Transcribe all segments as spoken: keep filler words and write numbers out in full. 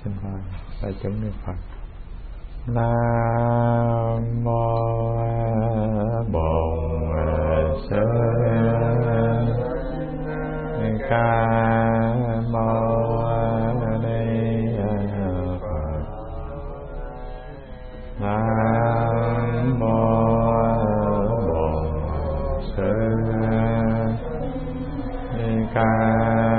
xin mời đại chúng niệm Phật. Nam mô Bổn Sư Ca Mâu Ni Phật. Nam mô Bổn Sư Ca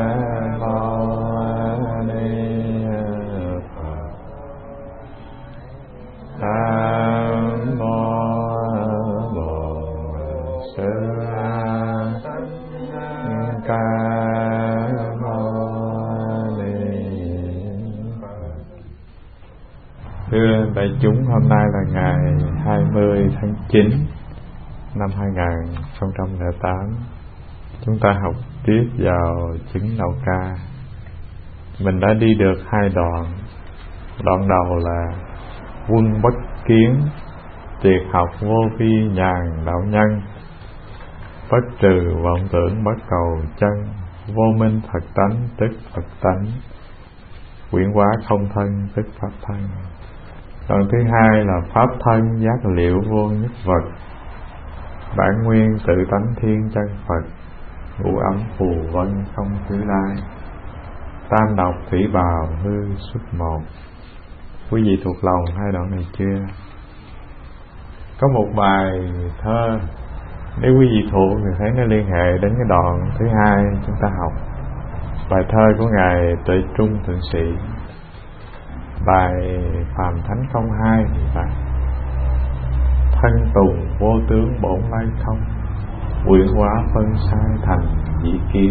Thưa đại chúng, hôm nay là ngày hai mươi tháng chín năm hai nghìn không trăm lẻ tám. Chúng ta học tiếp vào chứng Đậu Ca. Mình đã đi được hai đoạn. Đoạn đầu là quân bất kiến, triệt học vô vi nhàn đạo nhân, bất trừ vọng tưởng bất cầu chân, vô minh thật tánh tức Phật tánh, quyển hóa không thân tức pháp thân. Đoạn thứ hai là pháp thân giác liệu vô nhất vật, bản nguyên tự tánh thiên chân Phật, ngũ ấm phù vân không thứ lai, tam độc thủy bào hư xuất một. Quý vị thuộc lòng hai đoạn này chưa? Có một bài thơ, nếu quý vị thuộc thì thấy nó liên hệ đến cái đoạn thứ hai chúng ta học. Bài thơ của ngài Tuệ Trung Thượng Sĩ, bài Phàm Thánh không hai thì phải: thân tùng vô tướng bổn lai không, quyển hóa phân sai thành dĩ kiến.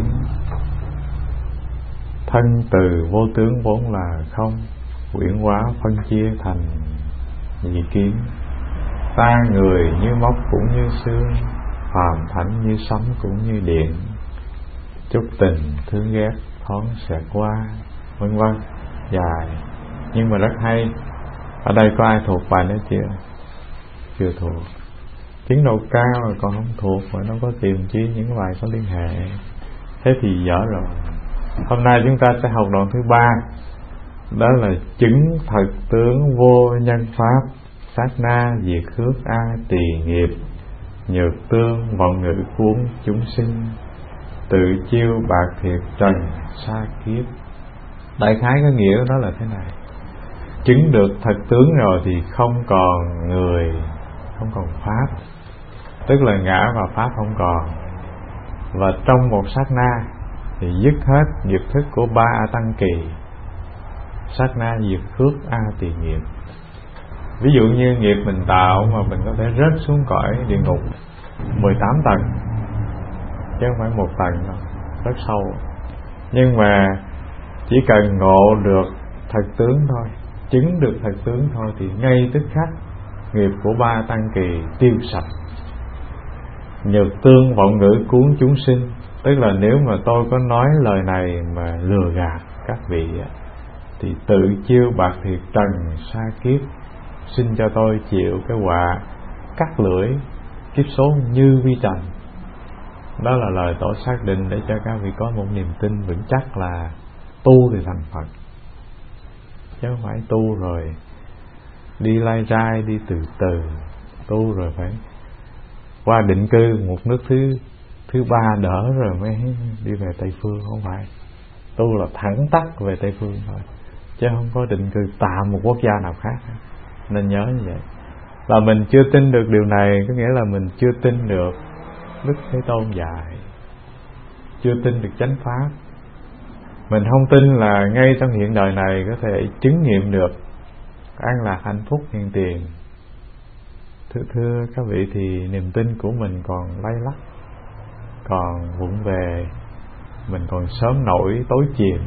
Thân từ vô tướng vốn là không, quyển hóa phân chia thành nhị kiến. Ta người như móc cũng như xương, phàm thánh như sấm cũng như điện, chút tình thương ghét thoáng xẹt qua, vân vân. Dài nhưng mà rất hay. Ở đây có ai thuộc bài đó chưa? Chưa thuộc. Chứng Đậu Cao rồi còn không thuộc mà nó có tìm chi những bài có liên hệ. Thế thì dở rồi. Hôm nay chúng ta sẽ học đoạn thứ ba, đó là chứng thật tướng vô nhân pháp, sát na diệt khước a tỳ nghiệp, nhược tương vọng ngữ cuốn chúng sinh, tự chiêu bạc thiệt trần xa kiếp. Đại khái cái nghĩa của nó là thế này: chứng được thật tướng rồi thì không còn người, không còn pháp, tức là ngã và pháp không còn. Và trong một sát na thì dứt hết nghiệp thức của ba a tăng kỳ, sát na diệt khước a tỳ nghiệp. Ví dụ như nghiệp mình tạo mà mình có thể rớt xuống cõi địa ngục mười tám tầng, chứ không phải một tầng đâu, rất sâu. Nhưng mà chỉ cần ngộ được thật tướng thôi, chứng được thật tướng thôi, thì ngay tức khắc nghiệp của ba tăng kỳ tiêu sạch. Nhược tương vọng ngữ cuốn chúng sinh, tức là nếu mà tôi có nói lời này mà lừa gạt các vị thì tự chiêu bạc thiệt trần xa kiếp, xin cho tôi chịu cái họa cắt lưỡi kiếp số như vi trần. Đó là lời tổ xác định để cho các vị có một niềm tin vững chắc là tu thì thành Phật, chứ không phải tu rồi đi lai rai, đi từ từ. Tu rồi phải qua định cư một nước thứ thứ ba đỡ rồi mới đi về Tây Phương. Không phải. Tu là thẳng tắc về Tây Phương thôi, chứ không có định cư tạm một quốc gia nào khác. Nên nhớ như vậy. Là mình chưa tin được điều này, có nghĩa là mình chưa tin được Đức Thế Tôn dạy, chưa tin được chánh pháp. Mình không tin là ngay trong hiện đời này có thể chứng nghiệm được an lạc hạnh phúc hiện tiền. Thưa, thưa các vị, thì niềm tin của mình còn lay lắc, còn vụng về, mình còn sớm nổi tối chìm.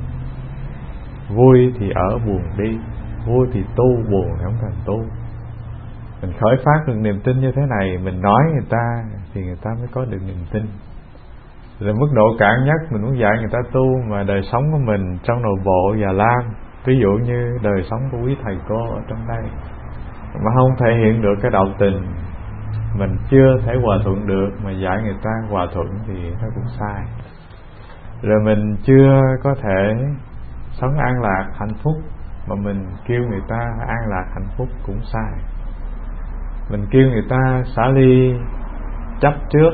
Vui thì ở, buồn đi. Vui thì tu, buồn thì không cần tu. Mình khởi phát được niềm tin như thế này, mình nói người ta thì người ta mới có được niềm tin. Rồi mức độ cạn nhất, mình muốn dạy người ta tu mà đời sống của mình trong nội bộ và lam, ví dụ như đời sống của quý thầy cô ở trong đây, mà không thể hiện được cái đạo tình, mình chưa thể hòa thuận được, mà dạy người ta hòa thuận thì nó cũng sai. Rồi mình chưa có thể sống an lạc hạnh phúc mà mình kêu người ta an lạc hạnh phúc cũng sai. Mình kêu người ta xả ly chấp trước,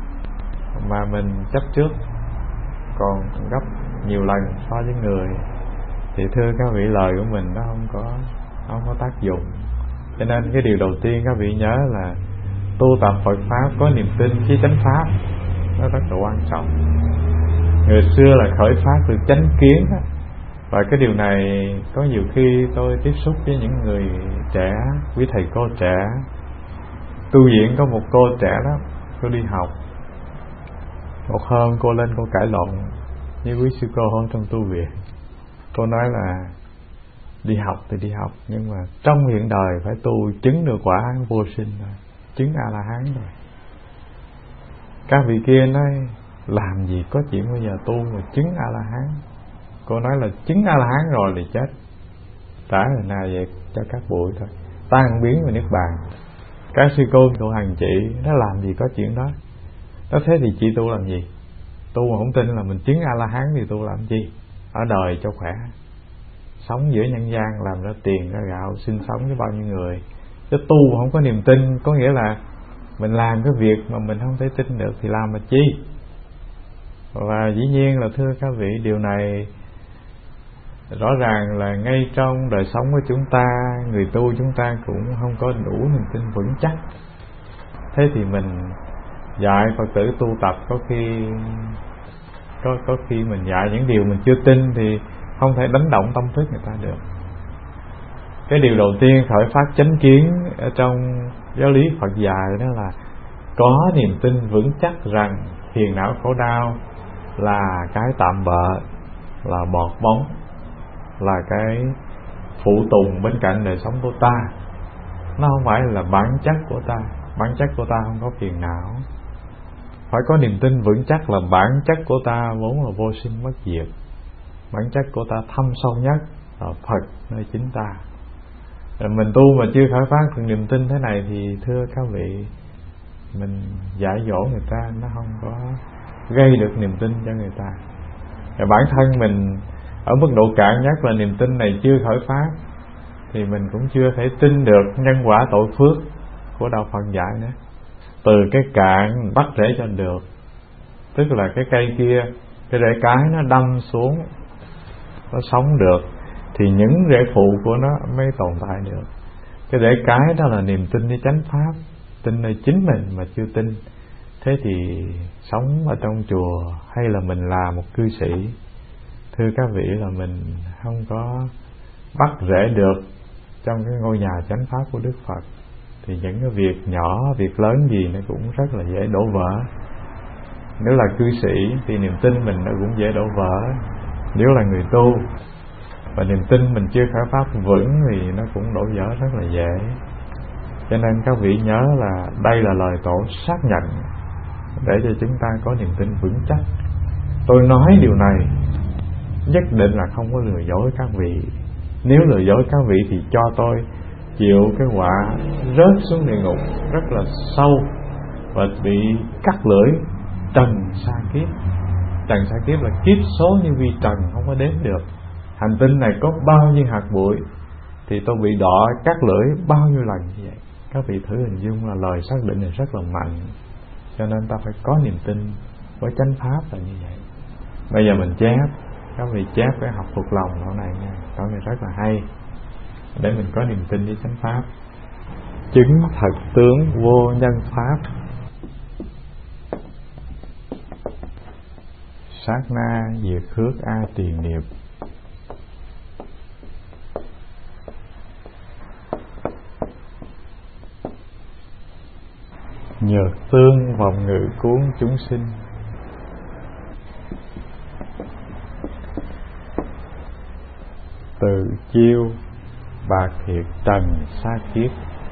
mà mình chấp trước còn gấp nhiều lần so với người, thì thưa các vị, lời của mình nó không có không có tác dụng. Cho nên cái điều đầu tiên các vị nhớ là tu tập Phật pháp có niềm tin với chánh pháp, nó rất là quan trọng. Người xưa là khởi phát từ chánh kiến đó. Và cái điều này có nhiều khi tôi tiếp xúc với những người trẻ, quý thầy cô trẻ. Tu viện có một cô trẻ đó, cô đi học. Một hôm cô lên cô cãi lộn với quý sư cô hôm trong tu viện. Cô nói là đi học thì đi học, nhưng mà trong hiện đời phải tu chứng được quả vô sinh rồi, chứng A-la-hán rồi. Các vị kia nói làm gì có chuyện bây giờ tu mà chứng A-la-hán. Cô nói là chứng A-la-hán rồi thì chết, trả lời nào vậy cho các bụi thôi, tan biến về niết bàn. Các sư cô cô hành chị nó làm gì có chuyện đó. Đó, thế thì chị tu làm gì? Tu mà không tin là mình chứng A-la-hán thì tu làm chi? Ở đời cho khỏe, sống giữa nhân gian, làm ra tiền ra gạo, sinh sống với bao nhiêu người. Chứ tu mà không có niềm tin, có nghĩa là mình làm cái việc mà mình không thể tin được thì làm mà chi. Và dĩ nhiên là thưa các vị, điều này rõ ràng là ngay trong đời sống của chúng ta, người tu chúng ta cũng không có đủ niềm tin vững chắc. Thế thì mình dạy Phật tử tu tập, có khi có, có khi mình dạy những điều mình chưa tin thì không thể đánh động tâm thức người ta được. Cái điều đầu tiên khởi phát chánh kiến ở trong giáo lý Phật dạy đó là có niềm tin vững chắc rằng phiền não khổ đau là cái tạm bợ, là bọt bóng, là cái phụ tùng bên cạnh đời sống của ta. Nó không phải là bản chất của ta. Bản chất của ta không có phiền não. Phải có niềm tin vững chắc là bản chất của ta vốn là vô sinh bất diệt. Bản chất của ta thâm sâu nhất là Phật nơi chính ta. Rồi mình tu mà chưa khởi phát được niềm tin thế này thì thưa các vị, mình dạy dỗ người ta nó không có gây được niềm tin cho người ta. Và bản thân mình ở mức độ cạn nhất là niềm tin này chưa khởi phát, thì mình cũng chưa thể tin được nhân quả tội phước của đạo Phật dạy nữa. Từ cái cạn bắt rễ cho được, tức là cái cây kia, cái rễ cái nó đâm xuống, nó sống được, thì những rễ phụ của nó mới tồn tại được. Cái rễ cái đó là niềm tin với chánh pháp, tin nơi chính mình mà chưa tin. Thế thì sống ở trong chùa hay là mình là một cư sĩ, thưa các vị, là mình không có bắt rễ được trong cái ngôi nhà chánh pháp của Đức Phật, thì những cái việc nhỏ, việc lớn gì nó cũng rất là dễ đổ vỡ. Nếu là cư sĩ thì niềm tin mình nó cũng dễ đổ vỡ. Nếu là người tu và niềm tin mình chưa khởi pháp vững thì nó cũng đổ vỡ rất là dễ. Cho nên các vị nhớ là đây là lời tổ xác nhận để cho chúng ta có niềm tin vững chắc. Tôi nói điều này nhất định là không có lừa dối các vị. Nếu lừa dối các vị thì cho tôi chịu cái quả rớt xuống địa ngục rất là sâu và bị cắt lưỡi trần sa kiếp. Trần sa kiếp là kiếp số như vi trần, không có đếm được. Hành tinh này có bao nhiêu hạt bụi thì tôi bị đọ cắt lưỡi bao nhiêu lần như vậy. Các vị thử hình dung là lời xác định này rất là mạnh. Cho nên ta phải có niềm tin với chánh pháp là như vậy. Bây giờ mình chép, các vị chép cái học thuộc lòng câu này nha, câu này rất là hay để mình có niềm tin với chánh pháp. Chứng thật tướng vô nhân pháp, sát na diệt khước a tỳ nghiệp. Nhược tương vọng ngự cuốn chúng sinh. Từ chiêu bạc thiệt trần sa kiếp.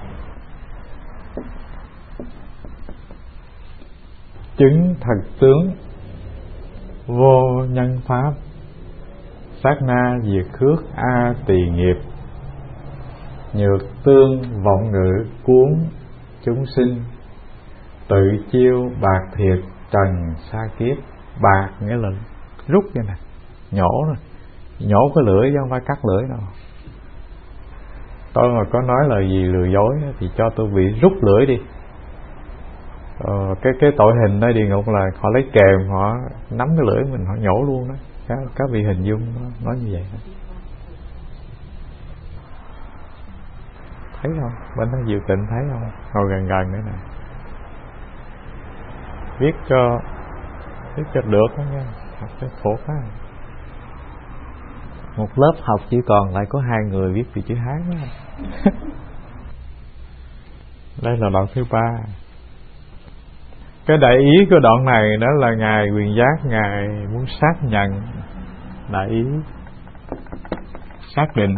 Chứng thật tướng vô nhân pháp, sát na diệt khước a tỳ nghiệp. Nhược tương vọng ngự cuốn chúng sinh, tự chiêu bạc thiệt trần sa kiếp. Bạc nghĩa là rút như này, nhổ rồi, nhổ cái lưỡi chứ không phải cắt lưỡi đâu. tôi mà có nói lời gì lừa dối thì cho tôi bị rút lưỡi đi. Ờ, cái cái tội hình nơi địa ngục là họ lấy kềm, họ nắm cái lưỡi mình, họ nhổ luôn đó. Các, các vị hình dung nó nói như vậy đó. Thấy không? Bên đó Diệu Tịnh thấy không? Ngồi gần gần nữa nè. Viết cho viết cho được đó nha. Học cho khổ quá. Một lớp học chỉ còn lại có hai người viết từ chữ Hán đó. Đây là đoạn thứ ba. Cái đại ý của đoạn này đó là Ngài Quyền Giác, Ngài muốn xác nhận đại ý, xác định.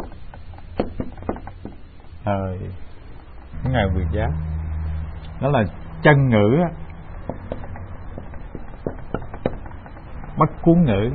Thời Ngài Quyền Giác đó là chân ngữ, bất cuốn ngữ.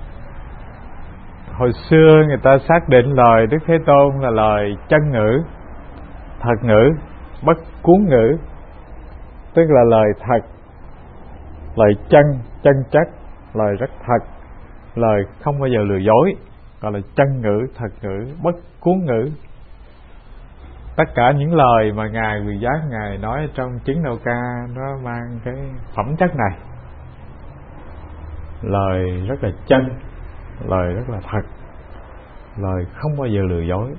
Hồi xưa người ta xác định lời Đức Thế Tôn là lời chân ngữ, thật ngữ, bất cuốn ngữ, tức là lời thật, lời chân, chân chất, lời rất thật, lời không bao giờ lừa dối, gọi là chân ngữ, thật ngữ, bất cuốn ngữ. Tất cả những lời mà Ngài Quyền Giác Ngài nói trong Chứng Đạo Ca nó mang cái phẩm chất này. Lời rất là chân, lời rất là thật, lời không bao giờ lừa dối.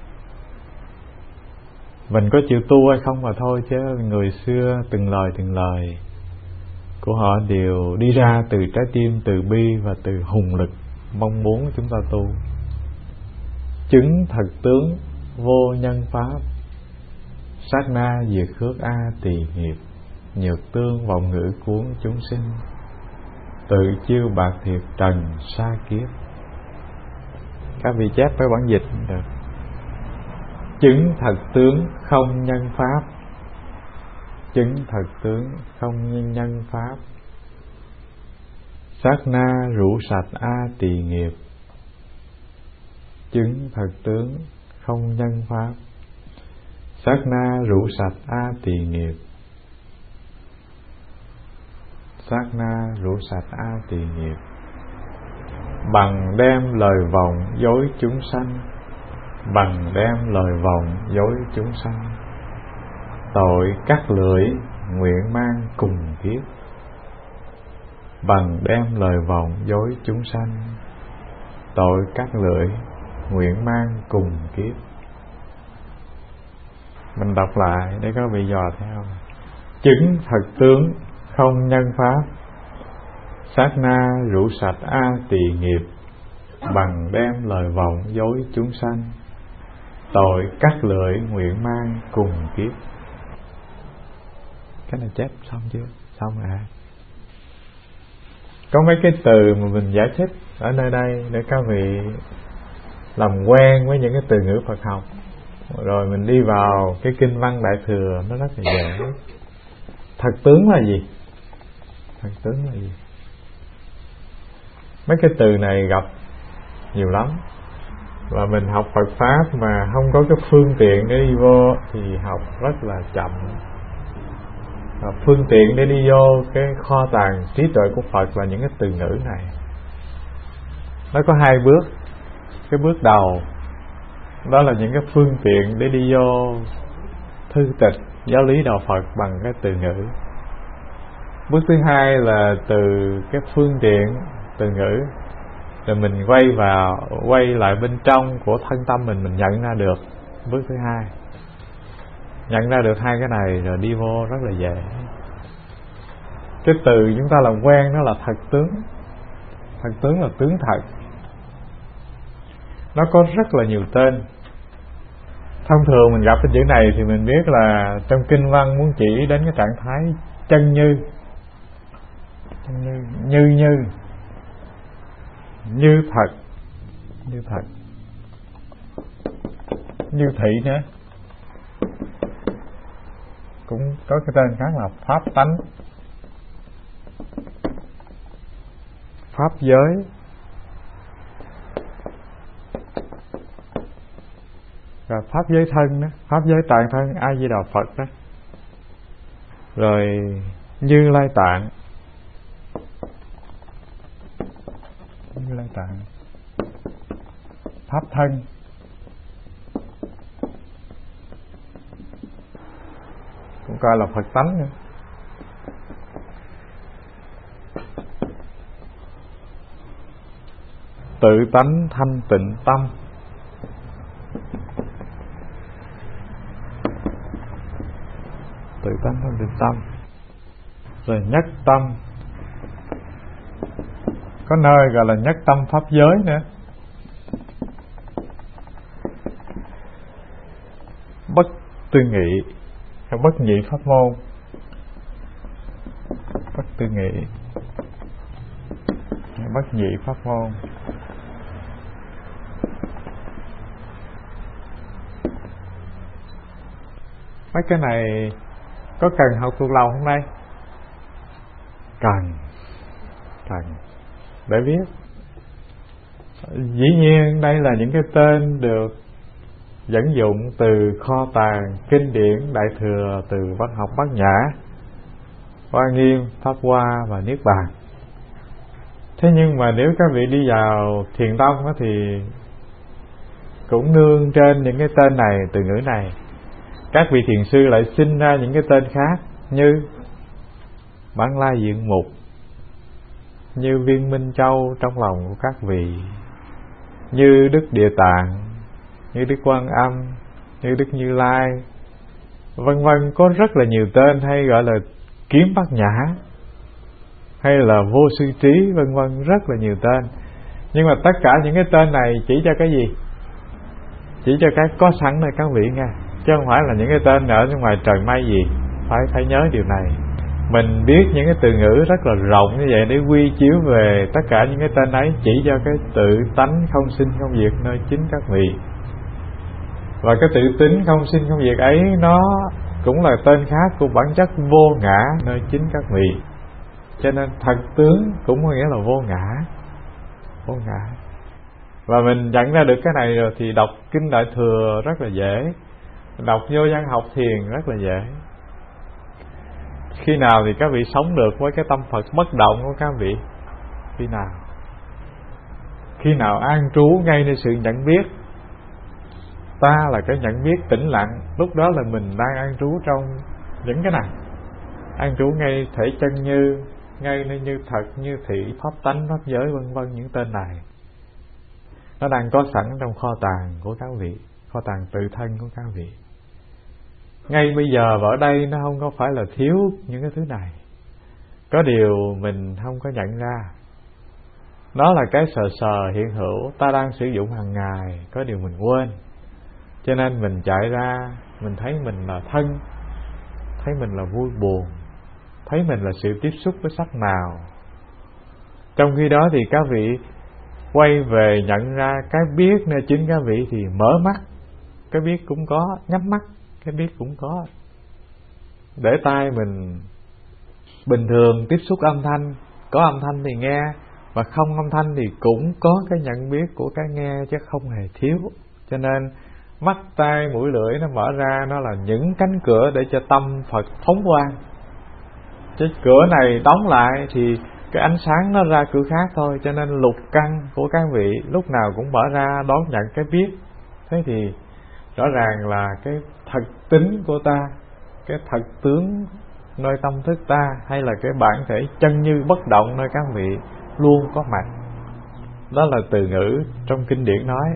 Mình có chịu tu hay không mà thôi, chứ người xưa từng lời từng lời của họ đều đi ra từ trái tim từ bi và từ hùng lực mong muốn chúng ta tu. Chứng thật tướng vô nhân pháp, sát na diệt khước a tỳ nghiệp, nhược tương vọng ngữ cuốn chúng sinh, tự chiêu bạc thiệt trần xa kiếp. Các vị chép với bản dịch được. Chứng thật tướng không nhân pháp, chứng thật tướng không nhân pháp, sát na rũ sạch a tỳ nghiệp, chứng thật tướng không nhân pháp, sát na rũ sạch a tỳ nghiệp, sát na rũ sạch a tỳ nghiệp. Bằng đem lời vọng dối chúng sanh, bằng đem lời vọng dối chúng sanh, tội cắt lưỡi nguyện mang cùng kiếp. Bằng đem lời vọng dối chúng sanh, tội cắt lưỡi nguyện mang cùng kiếp. Mình đọc lại để có bị dò theo. Chứng thật tướng không nhân pháp, sát na rũ sạch a tỳ nghiệp, bằng đem lời vọng dối chúng sanh, tội cắt lưỡi nguyện mang cùng kiếp. Cái này chép xong chưa? Xong rồi. Có mấy cái từ mà mình giải thích ở nơi đây để các vị làm quen với những cái từ ngữ Phật học, rồi mình đi vào cái kinh văn Đại Thừa nó rất là dễ. Thật tướng là gì? Thật tướng là gì? Mấy cái từ này gặp nhiều lắm, và mình học Phật Pháp mà không có cái phương tiện để đi vô thì học rất là chậm. Và phương tiện để đi vô cái kho tàng trí tuệ của Phật là những cái từ ngữ này. Nó có hai bước. Cái bước đầu đó là những cái phương tiện để đi vô thư tịch giáo lý đạo Phật bằng cái từ ngữ. Bước thứ hai là từ cái phương tiện từ ngữ, rồi mình quay vào, quay lại bên trong của thân tâm mình, mình nhận ra được. Bước thứ hai, nhận ra được hai cái này rồi đi vô rất là dễ. Cái từ chúng ta làm quen đó là thật tướng. Thật tướng là tướng thật. Nó có rất là nhiều tên. Thông thường mình gặp cái chữ này thì mình biết là trong kinh văn muốn chỉ đến cái trạng thái chân như, chân như, như như như thật, như thật, như thị nữa, cũng có cái tên khác là pháp tánh, pháp giới, và pháp giới thân đó, pháp giới tạng thân A Di Đà Phật đó, rồi Như Lai Tạng, Như Lai Tạng, pháp thân, cũng coi là Phật tánh nữa. Tự tánh thanh tịnh tâm. Tự tánh thanh tịnh tâm. Rồi nhất tâm. Có nơi gọi là nhất tâm pháp giới nữa. Bất tư nghị hay bất nhị pháp môn. Bất tư nghị hay bất nhị pháp môn. Mấy cái này có cần học thuộc lòng không đây? Cần. Cần để biết. Dĩ nhiên đây là những cái tên được dẫn dụng từ kho tàng kinh điển Đại Thừa, từ văn học Bát Nhã, Hoa Nghiêm, Pháp Hoa và Niết Bàn. Thế nhưng mà nếu các vị đi vào thiền tông thì cũng nương trên những cái tên này, từ ngữ này. Các vị thiền sư lại sinh ra những cái tên khác như Bản La Diện Mục, như Viên Minh Châu trong lòng của các vị, như Đức Địa Tạng, như Đức Quan Âm, như Đức Như Lai, vân vân. Có rất là nhiều tên, hay gọi là Kiếm Bát Nhã, hay là Vô Sư Trí, vân vân, rất là nhiều tên. Nhưng mà tất cả những cái tên này chỉ cho cái gì? Chỉ cho cái có sẵn nơi các vị nghe, chứ không phải là những cái tên ở ngoài trời mây gì. Phải phải nhớ điều này. Mình biết những cái từ ngữ rất là rộng như vậy để quy chiếu về tất cả những cái tên ấy, chỉ cho cái tự tánh không sinh không diệt nơi chính các vị. Và cái tự tính không sinh không diệt ấy nó cũng là tên khác của bản chất vô ngã nơi chính các vị. Cho nên thật tướng cũng có nghĩa là vô ngã. Vô ngã. Và mình nhận ra được cái này rồi thì đọc Kinh Đại Thừa rất là dễ, đọc vô văn học thiền rất là dễ. Khi nào thì các vị sống được với cái tâm Phật bất động của các vị? Khi nào? Khi nào an trú ngay nơi sự nhận biết. Ta là cái nhận biết tĩnh lặng, lúc đó là mình đang an trú trong những cái này. An trú ngay thể chân như, ngay nơi như thật, như thị, pháp tánh, pháp giới, vân vân. Những tên này nó đang có sẵn trong kho tàng của các vị, kho tàng tự thân của các vị. Ngay bây giờ và ở đây nó không có phải là thiếu những cái thứ này. Có điều mình không có nhận ra. Đó là cái sờ sờ hiện hữu ta đang sử dụng hàng ngày, có điều mình quên. Cho nên mình chạy ra, mình thấy mình là thân, thấy mình là vui buồn, thấy mình là sự tiếp xúc với sắc màu. Trong khi đó thì các vị quay về nhận ra cái biết nơi chính các vị thì mở mắt. Cái biết cũng có, nhắm mắt, cái biết cũng có. Để tai mình bình thường tiếp xúc âm thanh, có âm thanh thì nghe, và không âm thanh thì cũng có cái nhận biết của cái nghe, chứ không hề thiếu. Cho nên mắt, tai, mũi, lưỡi nó mở ra, nó là những cánh cửa để cho tâm Phật phóng quang. Chứ cửa này đóng lại thì cái ánh sáng nó ra cửa khác thôi. Cho nên lục căn của các vị lúc nào cũng mở ra đón nhận cái biết. Thế thì rõ ràng là cái thật tính của ta, cái thật tướng nơi tâm thức ta, hay là cái bản thể chân như bất động nơi các vị luôn có mặt. Đó là từ ngữ trong kinh điển nói.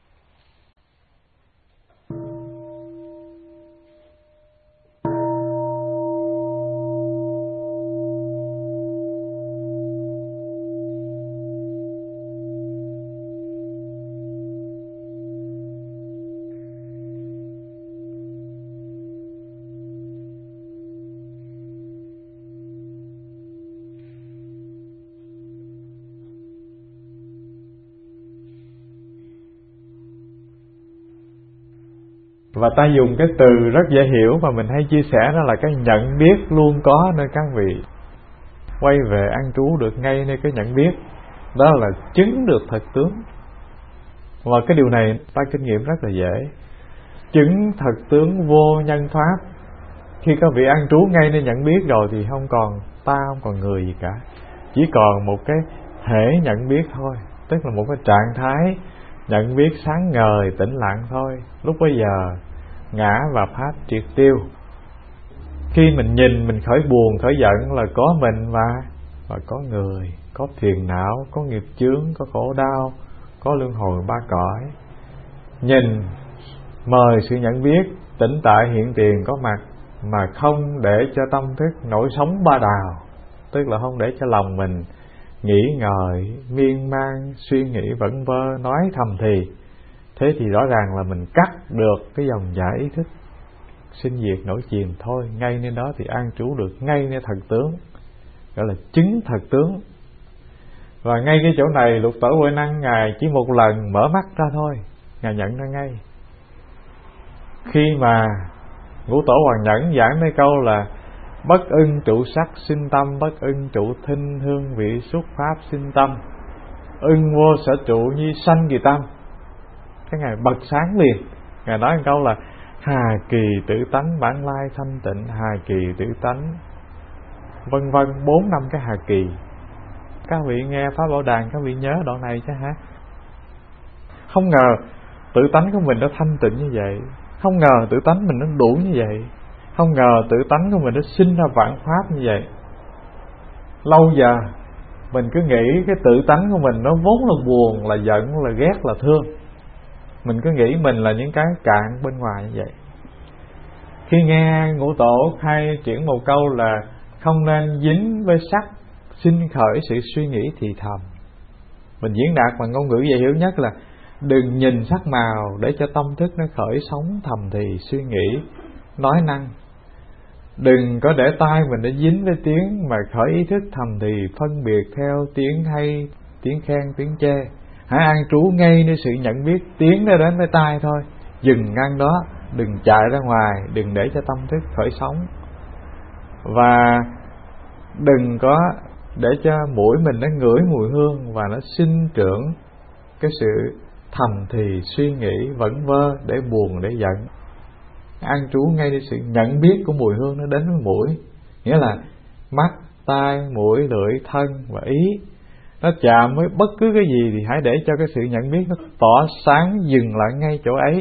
Và ta dùng cái từ rất dễ hiểu mà mình hay chia sẻ, đó là cái nhận biết luôn có nơi các vị. Quay về an trú được ngay nơi cái nhận biết. Đó là chứng được thật tướng. Và cái điều này ta kinh nghiệm rất là dễ. Chứng thật tướng vô nhân pháp. Khi các vị an trú ngay nơi nhận biết rồi thì không còn ta, không còn người gì cả. Chỉ còn một cái thể nhận biết thôi. Tức là một cái trạng thái nhận biết sáng ngời, tĩnh lặng thôi. Lúc bấy giờ ngã và pháp triệt tiêu. Khi mình nhìn mình khởi buồn khởi giận là có mình mà, và có người, có phiền não, có nghiệp chướng, có khổ đau, có luân hồi ba cõi. Nhìn mời sự nhận biết tĩnh tại hiện tiền có mặt, mà không để cho tâm thức nổi sóng ba đào, tức là không để cho lòng mình nghĩ ngợi, miên man, suy nghĩ vẩn vơ, nói thầm thì. Thế thì rõ ràng là mình cắt được cái dòng chảy ý thức sinh diệt nổi chìm thôi. Ngay nên đó thì an trú được ngay nơi thật tướng, gọi là chứng thật tướng. Và ngay cái chỗ này Lục Tổ Huệ Năng Ngài chỉ một lần mở mắt ra thôi, Ngài nhận ra ngay. Khi mà Ngũ Tổ Hoàng Nhẫn giảng mấy câu là bất ưng trụ sắc sinh tâm, bất ưng trụ thinh hương vị xúc pháp sinh tâm, ưng vô sở trụ nhi sanh kỳ tâm. Cái Ngài bật sáng liền. Ngài nói một câu là hà kỳ tự tánh bản lai thanh tịnh, hà kỳ tự tánh, vân vân, bốn năm cái hà kỳ. Các vị nghe Pháp Bảo Đàn các vị nhớ đoạn này chứ hả? Không ngờ tự tánh của mình nó thanh tịnh như vậy, không ngờ tự tánh mình nó đủ như vậy, không ngờ tự tánh của mình nó sinh ra vạn pháp như vậy. Lâu giờ mình cứ nghĩ cái tự tánh của mình nó vốn là buồn, là giận, là ghét, là thương. Mình cứ nghĩ mình là những cái cạn bên ngoài như vậy. Khi nghe Ngũ Tổ hay chuyển một câu là không nên dính với sắc sinh khởi sự suy nghĩ thì thầm. Mình diễn đạt bằng ngôn ngữ dễ hiểu nhất là đừng nhìn sắc màu để cho tâm thức nó khởi sóng thầm thì suy nghĩ, nói năng. Đừng có để tai mình nó dính với tiếng mà khởi ý thức thầm thì phân biệt theo tiếng hay, tiếng khen, tiếng chê. Hãy an trú ngay nơi sự nhận biết tiếng nó đến với tai thôi. Dừng ngăn đó, đừng chạy ra ngoài, đừng để cho tâm thức khởi sóng. Và đừng có để cho mũi mình nó ngửi mùi hương và nó sinh trưởng cái sự thầm thì suy nghĩ vẩn vơ để buồn để giận. An trú ngay đi sự nhận biết của mùi hương nó đến với mũi, nghĩa là mắt, tai, mũi, lưỡi, thân và ý. Nó chạm với bất cứ cái gì thì hãy để cho cái sự nhận biết nó tỏ sáng, dừng lại ngay chỗ ấy.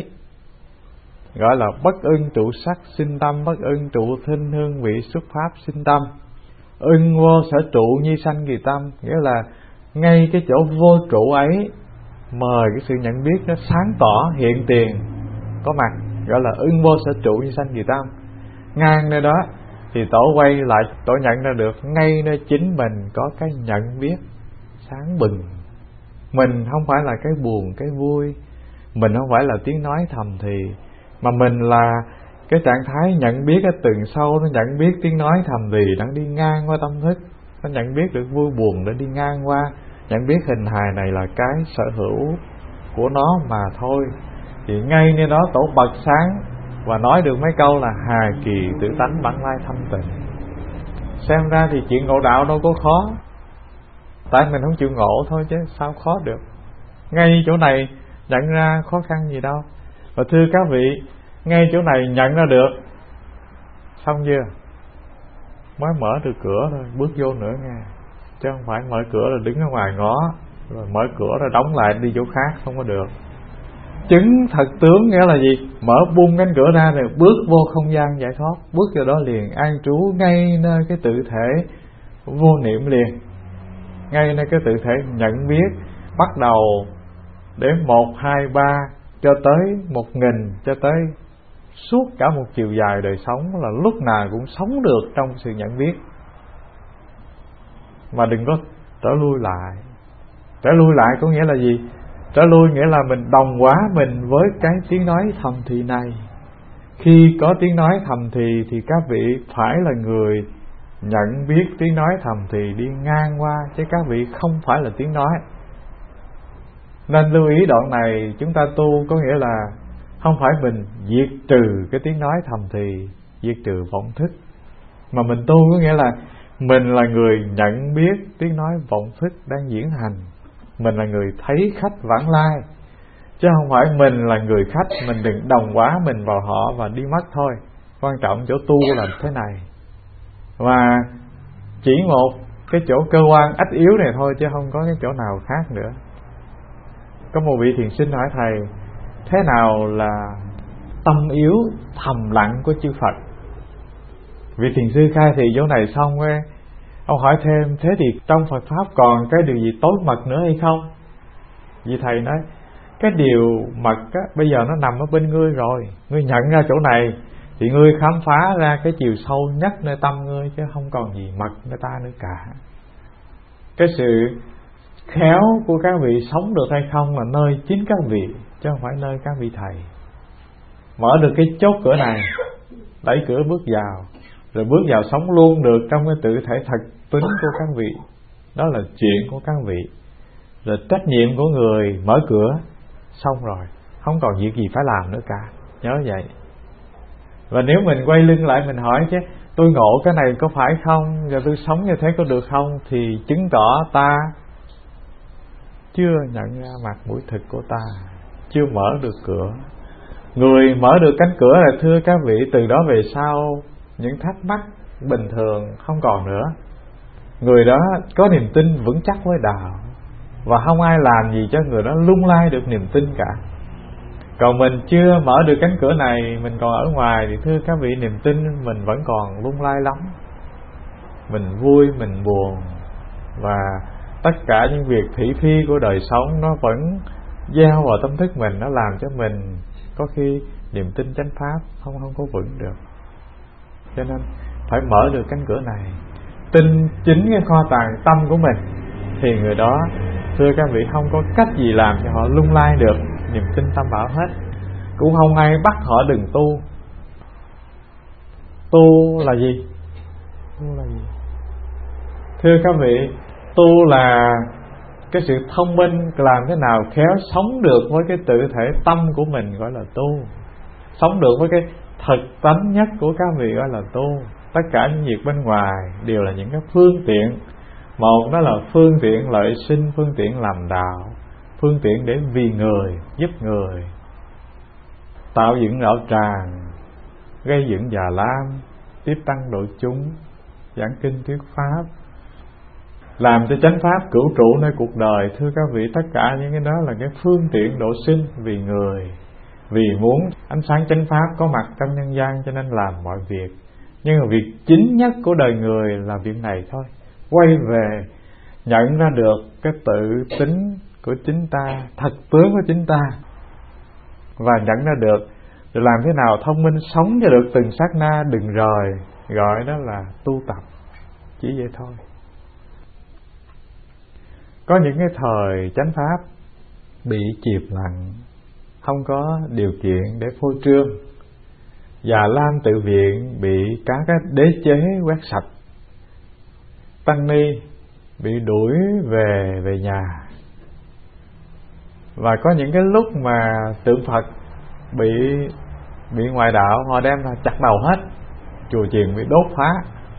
Gọi là bất ưng trụ sắc sinh tâm, bất ưng trụ thinh hương vị xuất pháp sinh tâm, ưng vô sở trụ nhi sanh kỳ tâm. Nghĩa là ngay cái chỗ vô trụ ấy mời cái sự nhận biết nó sáng tỏ hiện tiền có mặt, gọi là ưng vô sở trụ nhi sanh kỳ tâm. Ngang nơi đó thì Tổ quay lại, Tổ nhận ra được ngay nơi chính mình có cái nhận biết sáng bừng. Mình không phải là cái buồn, cái vui, mình không phải là tiếng nói thầm thì, mà mình là cái trạng thái nhận biết ở từng sâu. Nó nhận biết tiếng nói thầm thì đang đi ngang qua tâm thức, nó nhận biết được vui buồn để đi ngang qua, nhận biết hình hài này là cái sở hữu của nó mà thôi. Thì ngay nơi đó Tổ bật sáng và nói được mấy câu là hà kỳ tự tánh bản lai thanh tịnh. Xem ra thì chuyện ngộ đạo đâu có khó, tại mình không chịu ngộ thôi chứ sao khó được. Ngay chỗ này nhận ra khó khăn gì đâu. Và thưa các vị, ngay chỗ này nhận ra được xong chưa? Mới mở được cửa thôi, bước vô nữa nghe, chứ không phải mở cửa là đứng ở ngoài ngó, rồi mở cửa rồi đóng lại đi chỗ khác, không có được. Chứng thật tướng nghĩa là gì? Mở bung cánh cửa ra rồi bước vô không gian giải thoát, bước vào đó liền, an trú ngay nơi cái tự thể vô niệm liền, ngay nơi cái tự thể nhận biết. Bắt đầu đến một, hai, ba cho tới một nghìn, cho tới suốt cả một chiều dài đời sống, là lúc nào cũng sống được trong sự nhận biết. Mà đừng có trở lui lại. Trở lui lại có nghĩa là gì? Trở lui nghĩa là mình đồng hóa mình với cái tiếng nói thầm thì này. Khi có tiếng nói thầm thì thì các vị phải là người nhận biết tiếng nói thầm thì đi ngang qua, chứ các vị không phải là tiếng nói. Nên lưu ý đoạn này chúng ta tu có nghĩa là không phải mình diệt trừ cái tiếng nói thầm thì, diệt trừ vọng thức, mà mình tu có nghĩa là mình là người nhận biết tiếng nói vọng thức đang diễn hành. Mình là người thấy khách vãng lai, chứ không phải mình là người khách. Mình đừng đồng hóa mình vào họ và đi mất thôi. Quan trọng chỗ tu là thế này. Và chỉ một cái chỗ cơ quan ách yếu này thôi, chứ không có cái chỗ nào khác nữa. Có một vị thiền sinh hỏi thầy, thế nào là tâm yếu thầm lặng của chư Phật? Vị thiền sư khai thị chỗ này xong ấy, ông hỏi thêm, thế thì trong Phật Pháp còn cái điều gì tối mật nữa hay không? Vì thầy nói, cái điều mật á, bây giờ nó nằm ở bên ngươi rồi. Ngươi nhận ra chỗ này thì ngươi khám phá ra cái chiều sâu nhất nơi tâm ngươi, chứ không còn gì mật nơi ta nữa cả. Cái sự khéo của các vị sống được hay không là nơi chính các vị, chứ không phải nơi các vị thầy. Mở được cái chốt cửa này, đẩy cửa bước vào, rồi bước vào sống luôn được trong cái tự thể thật tính của các vị. Đó là chuyện của các vị. Rồi trách nhiệm của người mở cửa, xong rồi, không còn việc gì phải làm nữa cả. Nhớ vậy. Và nếu mình quay lưng lại mình hỏi chứ, tôi ngộ cái này có phải không, rồi tôi sống như thế có được không, thì chứng tỏ ta chưa nhận ra mặt mũi thực của ta, chưa mở được cửa. Người mở được cánh cửa là thưa các vị, từ đó về sau những thắc mắc bình thường không còn nữa. Người đó có niềm tin vững chắc với đạo, và không ai làm gì cho người đó lung lay được niềm tin cả. Còn mình chưa mở được cánh cửa này, mình còn ở ngoài, thì thưa các vị, niềm tin mình vẫn còn lung lay lắm. Mình vui, mình buồn, và tất cả những việc thị phi của đời sống nó vẫn gieo vào tâm thức mình, nó làm cho mình có khi niềm tin chánh pháp không không có vững được. Cho nên phải mở được cánh cửa này, tin chính cái kho tàng tâm của mình, thì người đó thưa các vị không có cách gì làm cho họ lung lay được niềm tin tam bảo hết. Cũng không ai bắt họ đừng tu. Tu là gì? Tu là gì? Thưa các vị, tu là cái sự thông minh, làm thế nào khéo sống được với cái tự thể tâm của mình gọi là tu. Sống được với cái thực tánh nhất của các vị gọi là tu. Tất cả những việc bên ngoài đều là những cái phương tiện. Một đó là phương tiện lợi sinh, phương tiện làm đạo, phương tiện để vì người, giúp người, tạo dựng đạo tràng, gây dựng già lam, tiếp tăng độ chúng, giảng kinh thuyết pháp, làm cho chánh pháp cửu trụ nơi cuộc đời. Thưa các vị, tất cả những cái đó là cái phương tiện độ sinh vì người, vì muốn ánh sáng chánh pháp có mặt trong nhân gian, cho nên làm mọi việc. Nhưng mà việc chính nhất của đời người là việc này thôi. Quay về nhận ra được cái tự tính của chính ta, thật tướng của chính ta, và nhận ra được rồi làm thế nào thông minh sống cho được từng sát na, đừng rời. Gọi đó là tu tập, chỉ vậy thôi. Có những cái thời chánh pháp bị chìm lặng, không có điều kiện để phô trương. Già lam tự viện bị các cái đế chế quét sạch, tăng ni bị đuổi về về nhà. Và có những cái lúc mà tượng Phật bị bị ngoại đạo họ đem là chặt đầu hết, chùa chiền bị đốt phá.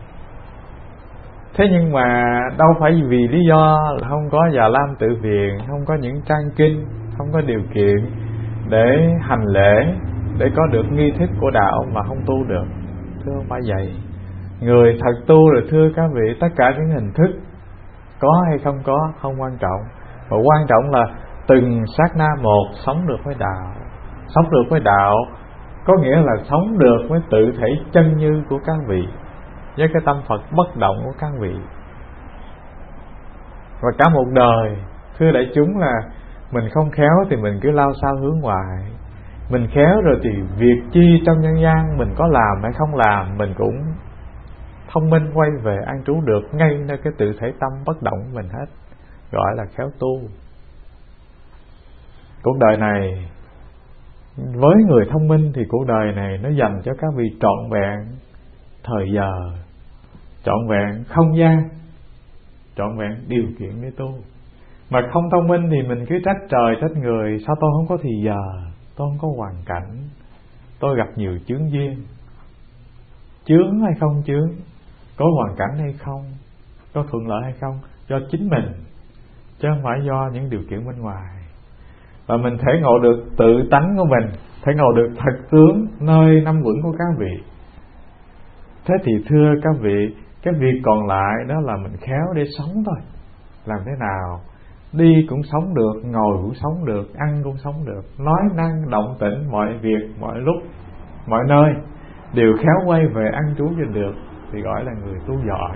Thế nhưng mà đâu phải vì lý do là không có Già Lam tự viện, không có những trang kinh, không có điều kiện để hành lễ, để có được nghi thức của đạo mà không tu được. Thưa không phải vậy. Người thật tu rồi thưa các vị, tất cả những hình thức có hay không có không quan trọng, mà quan trọng là từng sát na một sống được với đạo. Sống được với đạo có nghĩa là sống được với tự thể chân như của các vị, với cái tâm Phật bất động của các vị. Và cả một đời, thưa đại chúng, là mình không khéo thì mình cứ lao sao hướng ngoại. Mình khéo rồi thì việc chi trong nhân gian mình có làm hay không làm, mình cũng thông minh quay về an trú được ngay nơi cái tự thể tâm bất động của mình hết. Gọi là khéo tu. Cuộc đời này, với người thông minh thì cuộc đời này nó dành cho các vị trọn vẹn thời giờ, trọn vẹn không gian, trọn vẹn điều kiện để tu. Mà không thông minh thì mình cứ trách trời trách người, sao tôi không có thì giờ, tôi không có hoàn cảnh, tôi gặp nhiều chướng duyên. Chướng hay không chướng, có hoàn cảnh hay không, có thuận lợi hay không, do chính mình, chứ không phải do những điều kiện bên ngoài. Và mình thể ngộ được tự tánh của mình, thể ngộ được thật tướng nơi năm vững của các vị. Thế thì thưa các vị, cái việc còn lại đó là mình khéo để sống thôi. Làm thế nào đi cũng sống được, ngồi cũng sống được, ăn cũng sống được, nói năng động tĩnh mọi việc, mọi lúc, mọi nơi đều khéo quay về ăn trú cho được. thì gọi là người tu giỏi.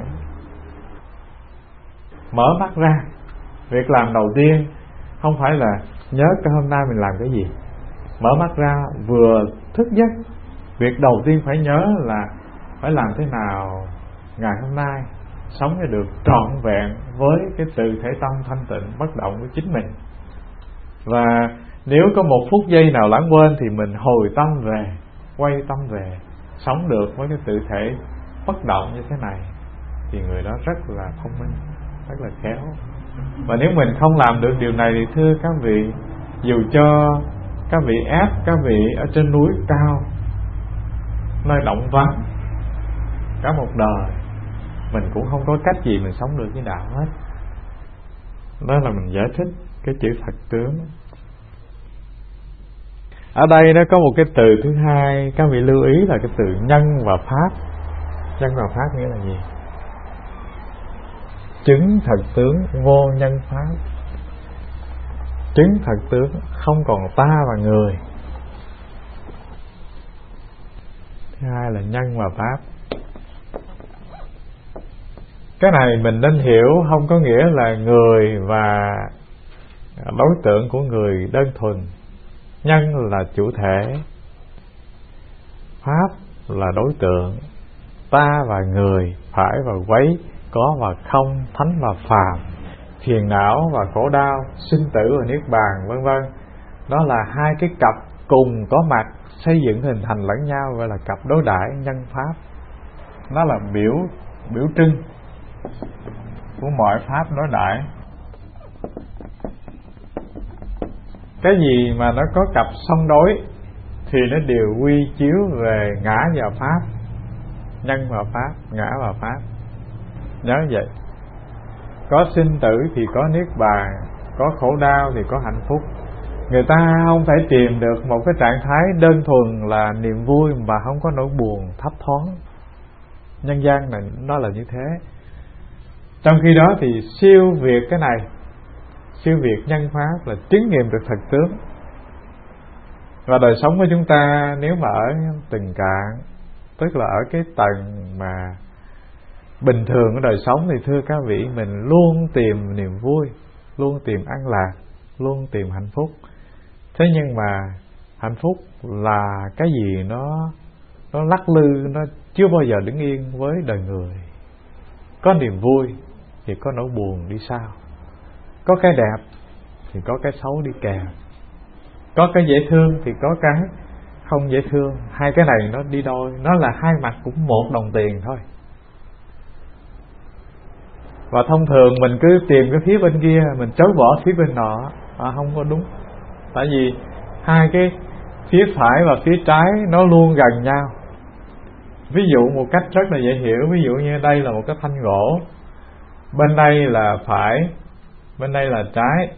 Mở mắt ra, việc làm đầu tiên không phải là nhớ cái hôm nay mình làm cái gì. Mở mắt ra vừa thức giấc, việc đầu tiên phải nhớ là phải làm thế nào ngày hôm nay sống cho được trọn vẹn với cái từ thể tâm thanh tịnh bất động của chính mình. Và nếu có một phút giây nào lãng quên thì mình hồi tâm về, quay tâm về, sống được với cái tự thể bất động như thế này, thì người đó rất là thông minh, rất là khéo. Và nếu mình không làm được điều này thì thưa các vị, dù cho các vị ép các vị ở trên núi cao, nơi động vắng cả một đời, mình cũng không có cách gì mình sống được với đạo hết. Đó là mình giải thích cái chữ thật tướng. Ở đây nó có một cái từ thứ hai, các vị lưu ý là cái từ nhân và pháp. Nhân và pháp nghĩa là gì? Chứng thật tướng vô nhân pháp. Chứng thật tướng không còn ta và người. Thứ hai là nhân và pháp. Cái này mình nên hiểu không có nghĩa là người và đối tượng của người đơn thuần. Nhân là chủ thể, pháp là đối tượng, ta và người, phải và quấy, có và không, thánh và phàm, phiền não và khổ đau, sinh tử và niết bàn, vân vân. Đó là hai cái cặp cùng có mặt xây dựng hình thành lẫn nhau, gọi là cặp đối đãi nhân pháp. Nó là biểu biểu trưng của mọi pháp đối đãi. Cái gì mà nó có cặp song đối thì nó đều quy chiếu về ngã và pháp, nhân và pháp, ngã và pháp. Nhớ vậy. Có sinh tử thì có niết bàn, có khổ đau thì có hạnh phúc. Người ta không thể tìm được một cái trạng thái đơn thuần là niềm vui mà không có nỗi buồn thấp thoáng. Nhân gian này nó là như thế. Trong khi đó thì siêu việt cái này, siêu việt nhân pháp là chứng nghiệm được thật tướng. Và đời sống của chúng ta nếu mà ở tình trạng, tức là ở cái tầng mà bình thường của đời sống, thì thưa các vị, mình luôn tìm niềm vui, luôn tìm an lạc, luôn tìm hạnh phúc. Thế nhưng mà hạnh phúc là cái gì nó nó lắc lư, nó chưa bao giờ đứng yên với đời người. Có niềm vui thì có nỗi buồn đi sau, có cái đẹp thì có cái xấu đi kèm, có cái dễ thương thì có cái không dễ thương. Hai cái này nó đi đôi, nó là hai mặt cũng một đồng tiền thôi. Và thông thường mình cứ tìm cái phía bên kia, mình chối bỏ phía bên nọ, à, không có đúng. Tại vì hai cái phía phải và phía trái nó luôn gần nhau. Ví dụ một cách rất là dễ hiểu, ví dụ như đây là một cái thanh gỗ, bên đây là phải, bên đây là trái.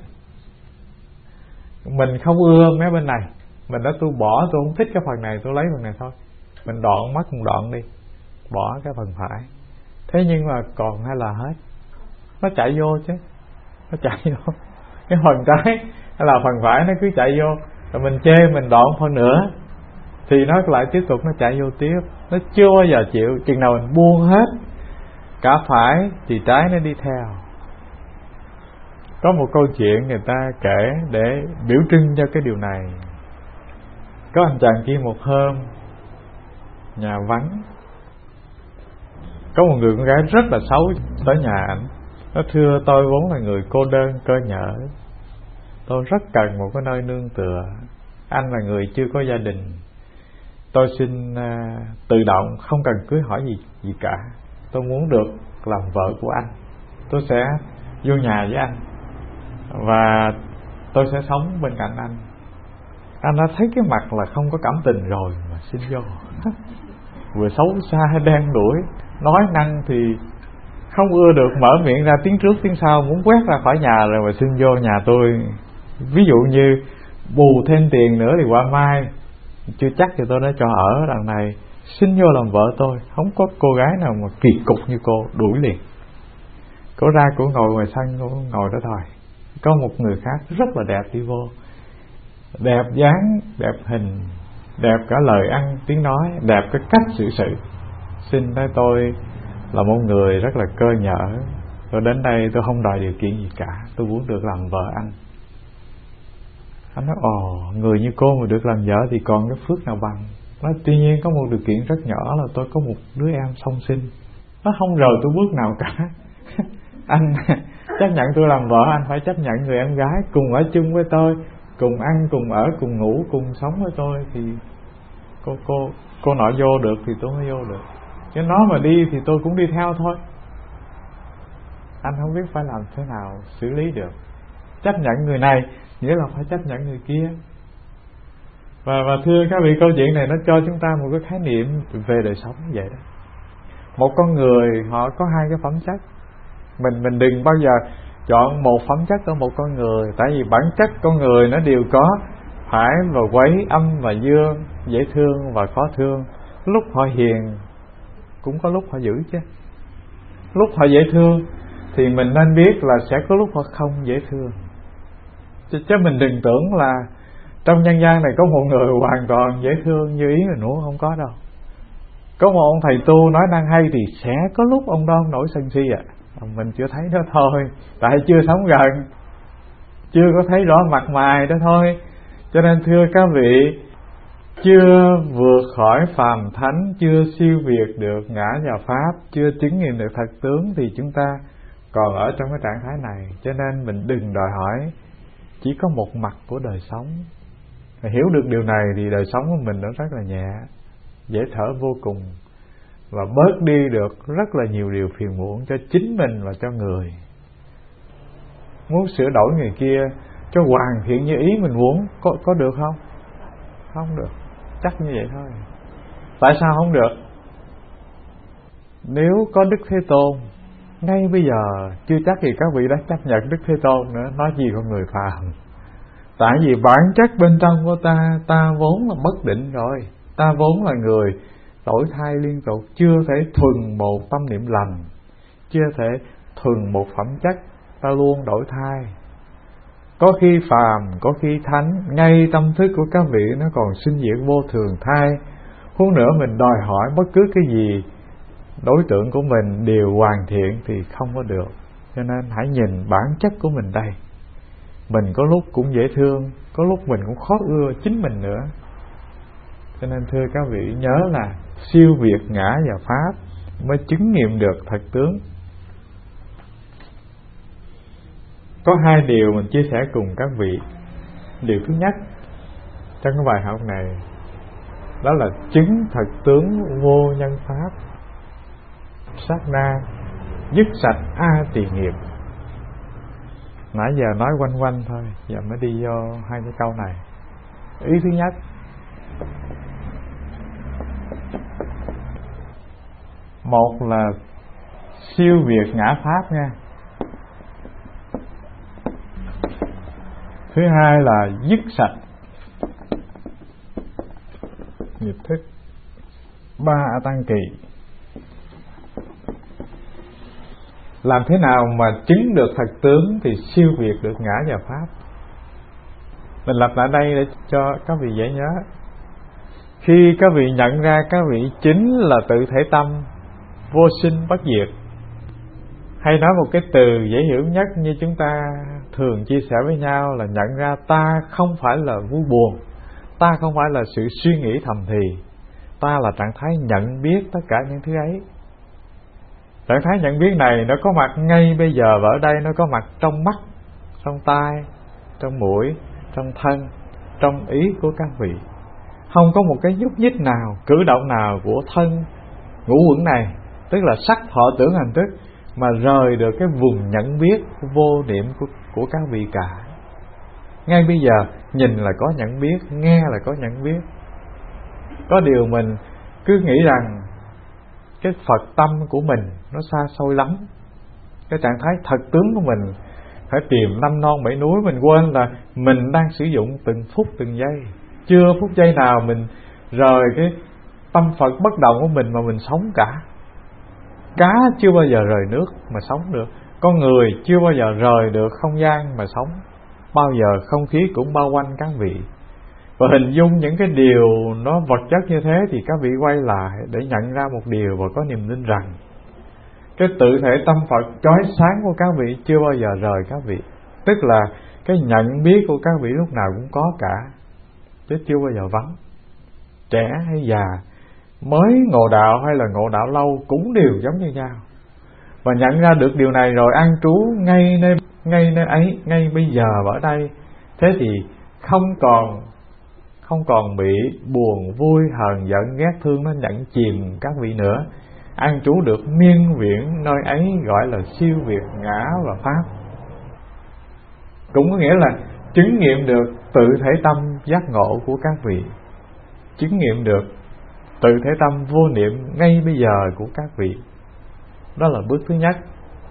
Mình không ưa mấy bên này, mình đã tôi bỏ, tôi không thích cái phần này, tôi lấy phần này thôi. Mình đoạn mất một đoạn đi, bỏ cái phần phải. Thế nhưng mà còn hay là hết, nó chạy vô chứ, nó chạy vô. Cái phần trái hay là phần phải nó cứ chạy vô, rồi mình chê mình đoạn phần nữa thì nó lại tiếp tục nó chạy vô tiếp. Nó chưa bao giờ chịu. Chừng nào mình buông hết cả phải thì trái nó đi theo. Có một câu chuyện người ta kể để biểu trưng cho cái điều này. Có anh chàng kia một hôm nhà vắng, có một người con gái rất là xấu tới nhà ảnh. Nó thưa tôi vốn là người cô đơn cơ nhở, tôi rất cần một cái nơi nương tựa. Anh là người chưa có gia đình, tôi xin uh, tự động, không cần cưới hỏi gì gì cả. Tôi muốn được làm vợ của anh, tôi sẽ vô nhà với anh và tôi sẽ sống bên cạnh anh. Anh đã thấy cái mặt là không có cảm tình rồi mà xin vô. Vừa xấu xa đen đuổi, nói năng thì không ưa được, mở miệng ra tiếng trước tiếng sau, muốn quét ra khỏi nhà rồi mà xin vô nhà tôi. Ví dụ như bù thêm tiền nữa thì qua mai, chưa chắc thì tôi đã cho ở đằng này, xin vô làm vợ tôi. Không có cô gái nào mà kỳ cục như cô, đuổi liền. Cô ra, cô ngồi ngoài sân, cô ngồi đó thôi. Có một người khác rất là đẹp đi vô, đẹp dáng, đẹp hình, đẹp cả lời ăn tiếng nói, đẹp cái cách xử sự. xin nói tôi là một người rất là cơ nhở, tôi đến đây tôi không đòi điều kiện gì cả, tôi muốn được làm vợ anh. Anh nói ồ, người như cô mà được làm vợ thì còn cái phước nào bằng. Nói tuy nhiên có một điều kiện rất nhỏ là tôi có một đứa em song sinh. Nó không rời tôi bước nào cả. Anh chấp nhận tôi làm vợ, anh phải chấp nhận người em gái cùng ở chung với tôi, cùng ăn, cùng ở, cùng ngủ, cùng sống với tôi. Thì cô cô cô nội vô được thì tôi mới vô được, chứ nó mà đi thì tôi cũng đi theo thôi. Anh không biết phải làm thế nào xử lý được. Chấp nhận người này nghĩa là phải chấp nhận người kia. Và, và thưa các vị, câu chuyện này nó cho chúng ta một cái khái niệm về đời sống như vậy đó. Một con người họ có hai cái phẩm chất. Mình mình đừng bao giờ chọn một phẩm chất ở một con người. Tại vì bản chất con người nó đều có phải và quấy, âm và dương, dễ thương và khó thương. Lúc họ hiền cũng có lúc họ dữ chứ. Lúc họ dễ thương thì mình nên biết là sẽ có lúc họ không dễ thương. Chứ, chứ mình đừng tưởng là trong nhân gian này có một người hoàn toàn dễ thương như ý là nữa, không có đâu. Có một ông thầy tu nói năng hay thì sẽ có lúc ông đó nổi sân si ạ. À. Mình chưa thấy đó thôi, tại chưa sống gần, chưa có thấy rõ mặt mày đó thôi. Cho nên thưa các vị, chưa vượt khỏi phàm thánh, chưa siêu việt được ngã và pháp, chưa chứng nghiệm được thật tướng thì chúng ta còn ở trong cái trạng thái này. Cho nên mình đừng đòi hỏi chỉ có một mặt của đời sống. Hiểu được điều này thì đời sống của mình nó rất là nhẹ, dễ thở vô cùng, và bớt đi được rất là nhiều điều phiền muộn cho chính mình và cho người. Muốn sửa đổi người kia cho hoàn thiện như ý mình muốn, có, có được không? Không được, chắc như vậy thôi. Tại sao không được? Nếu có Đức Thế Tôn ngay bây giờ, chưa chắc thì các vị đã chấp nhận Đức Thế Tôn nữa, nói gì con người phàm. Tại vì bản chất bên trong của ta, ta vốn là bất định rồi. Ta vốn là người đổi thay liên tục, chưa thể thuần một tâm niệm lành, chưa thể thuần một phẩm chất, ta luôn đổi thay. Có khi phàm, có khi thánh. Ngay tâm thức của các vị nó còn sinh diệt vô thường thay. Huống nữa mình đòi hỏi bất cứ cái gì đối tượng của mình đều hoàn thiện thì không có được. Cho nên hãy nhìn bản chất của mình đây. Mình có lúc cũng dễ thương, có lúc mình cũng khó ưa chính mình nữa. Cho nên thưa các vị, nhớ là siêu việt ngã và pháp mới chứng nghiệm được thật tướng. Có hai điều mình chia sẻ cùng các vị. Điều thứ nhất trong cái bài học này đó là chứng thật tướng vô nhân pháp, sát na dứt sạch a tỳ nghiệp. Nãy giờ nói quanh quanh thôi, giờ mới đi vô hai cái câu này. Ý thứ nhất, một là siêu việt ngã pháp nha. Thứ hai là dứt sạch nghiệp thức ba a tăng kỳ. Làm thế nào mà chứng được thật tướng thì siêu việt được ngã và pháp? Mình lặp lại đây để cho các vị dễ nhớ. Khi các vị nhận ra các vị chính là tự thể tâm vô sinh bất diệt, hay nói một cái từ dễ hiểu nhất như chúng ta thường chia sẻ với nhau là nhận ra ta không phải là vui buồn, ta không phải là sự suy nghĩ thầm thì, ta là trạng thái nhận biết tất cả những thứ ấy. Trạng thái nhận biết này nó có mặt ngay bây giờ và ở đây, nó có mặt trong mắt, trong tai, trong mũi, trong thân, trong ý của các vị. Không có một cái nhúc nhích nào, cử động nào của thân ngũ uẩn này, tức là sắc thọ tưởng hành thức, mà rời được cái vùng nhận biết vô niệm của, của các vị cả. Ngay bây giờ nhìn là có nhận biết, nghe là có nhận biết. Có điều mình cứ nghĩ rằng cái Phật tâm của mình nó xa xôi lắm, cái trạng thái thật tướng của mình phải tìm năm non bảy núi. Mình quên là mình đang sử dụng từng phút từng giây. Chưa phút giây nào mình rời cái tâm Phật bất động của mình mà mình sống cả. Cá chưa bao giờ rời nước mà sống được. Con người chưa bao giờ rời được không gian mà sống. Bao giờ không khí cũng bao quanh các vị. Và hình dung những cái điều nó vật chất như thế thì các vị quay lại để nhận ra một điều và có niềm tin rằng cái tự thể tâm Phật chói sáng của các vị chưa bao giờ rời các vị. Tức là cái nhận biết của các vị lúc nào cũng có cả, chứ chưa bao giờ vắng. Trẻ hay già, mới ngộ đạo hay là ngộ đạo lâu cũng đều giống như nhau. Và nhận ra được điều này rồi an trú ngay nơi, ngay nơi ấy, ngay bây giờ và ở đây. Thế thì không còn không còn bị buồn, vui, hờn, giận, ghét, thương nó nhận chìm các vị nữa. An trú được miên viễn nơi ấy gọi là siêu việt ngã và pháp. Cũng có nghĩa là chứng nghiệm được tự thể tâm giác ngộ của các vị, chứng nghiệm được tự thể tâm vô niệm ngay bây giờ của các vị. Đó là bước thứ nhất.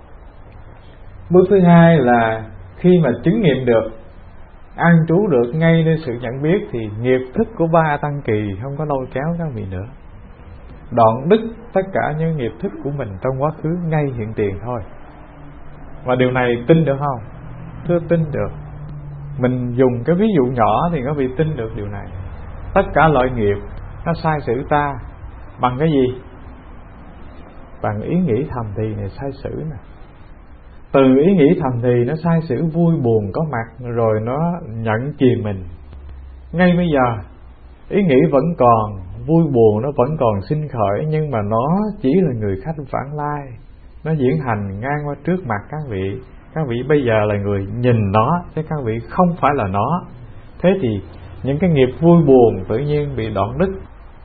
Bước thứ hai là khi mà chứng nghiệm được, an trú được ngay nơi sự nhận biết thì nghiệp thức của ba tăng kỳ không có lôi kéo các vị nữa. Đoạn đứt tất cả những nghiệp thức của mình trong quá khứ ngay hiện tiền thôi. Và điều này tin được không? Thưa tin được. Mình dùng cái ví dụ nhỏ thì các vị tin được điều này. Tất cả loại nghiệp nó sai sử ta bằng cái gì? Bằng ý nghĩ thầm thì này sai sử nè. Từ ý nghĩ thầm thì nó sai sử vui buồn có mặt, rồi nó nhận chìm mình. Ngay bây giờ ý nghĩ vẫn còn, vui buồn nó vẫn còn sinh khởi, nhưng mà nó chỉ là người khách vãng lai, nó diễn hành ngang qua trước mặt các vị. Các vị bây giờ là người nhìn nó, chứ các vị không phải là nó. Thế thì những cái nghiệp vui buồn tự nhiên bị đoạn đứt.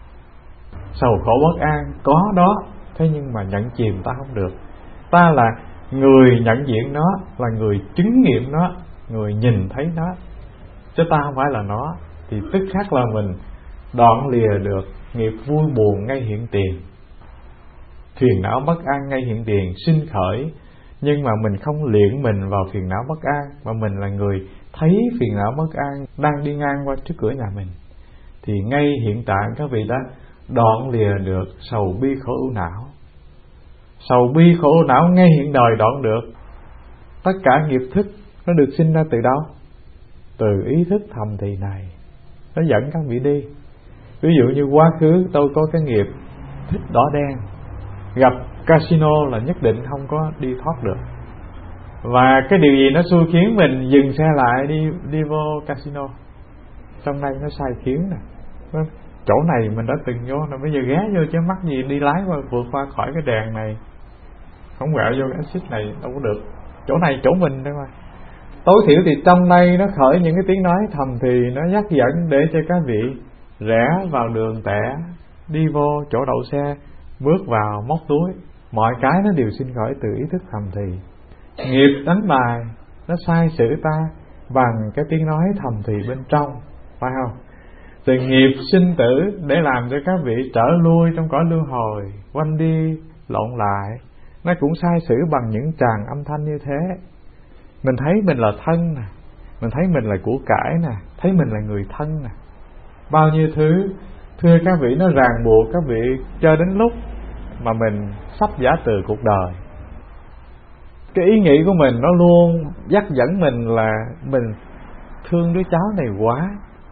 Sầu khổ bất an có đó, thế nhưng mà nhận chìm ta không được. Ta là người nhận diện nó, là người chứng nghiệm nó, người nhìn thấy nó, chứ ta không phải là nó. Thì tức khắc là mình đoạn lìa được nghiệp vui buồn ngay hiện tiền, phiền não bất an ngay hiện tiền sinh khởi. Nhưng mà mình không liệng mình vào phiền não bất an, mà mình là người thấy phiền não bất an đang đi ngang qua trước cửa nhà mình. Thì ngay hiện tại các vị đã đoạn lìa được sầu bi khổ ưu não. Sầu bi khổ ưu não ngay hiện đời đoạn được. Tất cả nghiệp thức nó được sinh ra từ đâu? Từ ý thức thầm thì này, nó dẫn các vị đi. Ví dụ như quá khứ tôi có cái nghiệp thích đỏ đen, gặp casino là nhất định không có đi thoát được. Và cái điều gì nó xui khiến mình dừng xe lại đi đi vô casino? Trong đây nó sai khiến nè. Chỗ này mình đã từng vô, rồi bây giờ ghé vô chứ mắc gì đi lái qua vượt qua khỏi cái đèn này, không quẹo vô cái xích này đâu có được. Chỗ này chỗ mình thôi mà. Tối thiểu thì trong đây nó khởi những cái tiếng nói thầm thì nó dắt dẫn để cho các vị rẽ vào đường tẻ, đi vô chỗ đậu xe, bước vào móc túi. Mọi cái nó đều sinh khởi từ ý thức thầm thì. Nghiệp đánh bài nó sai sử ta bằng cái tiếng nói thầm thì bên trong, phải không? Từ nghiệp sinh tử để làm cho các vị trở lui trong cõi luân hồi, quanh đi lộn lại, nó cũng sai sử bằng những tràng âm thanh như thế. Mình thấy mình là thân nè, mình thấy mình là của cải nè, thấy mình là người thân nè. Bao nhiêu thứ, thưa các vị, nó ràng buộc các vị cho đến lúc mà mình sắp giả từ cuộc đời. Cái ý nghĩ của mình nó luôn dắt dẫn mình là mình thương đứa cháu này quá,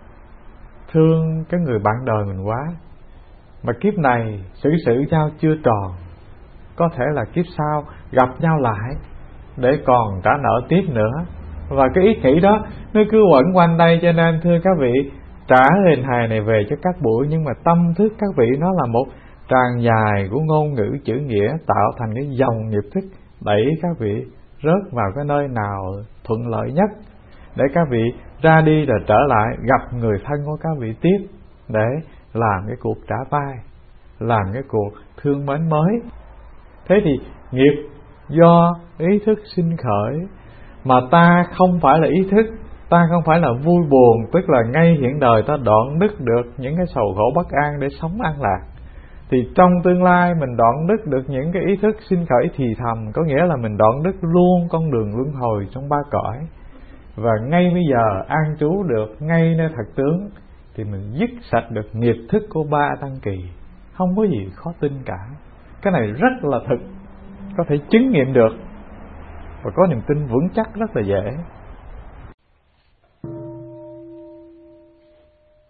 thương cái người bạn đời mình quá, mà kiếp này xử sự nhau chưa tròn, có thể là kiếp sau gặp nhau lại để còn trả nợ tiếp nữa. Và cái ý nghĩ đó nó cứ quẩn quanh đây, cho nên thưa các vị, trả hình hài này về cho các buổi, nhưng mà tâm thức các vị nó là một tràn dài của ngôn ngữ chữ nghĩa, tạo thành cái dòng nghiệp thức đẩy các vị rớt vào cái nơi nào thuận lợi nhất để các vị ra đi rồi trở lại gặp người thân của các vị tiếp, để làm cái cuộc trả tay, làm cái cuộc thương mến mới. Thế thì nghiệp do ý thức sinh khởi, mà ta không phải là ý thức, ta không phải là vui buồn, tức là ngay hiện đời ta đoạn đứt được những cái sầu khổ bất an để sống an lạc. Thì trong tương lai mình đoạn đứt được những cái ý thức sinh khởi thì thầm, có nghĩa là mình đoạn đứt luôn con đường luân hồi trong ba cõi. Và ngay bây giờ an trú được ngay nơi thật tướng, thì mình dứt sạch được nghiệp thức của ba tăng kỳ. Không có gì khó tin cả. Cái này rất là thực, có thể chứng nghiệm được, và có niềm tin vững chắc rất là dễ.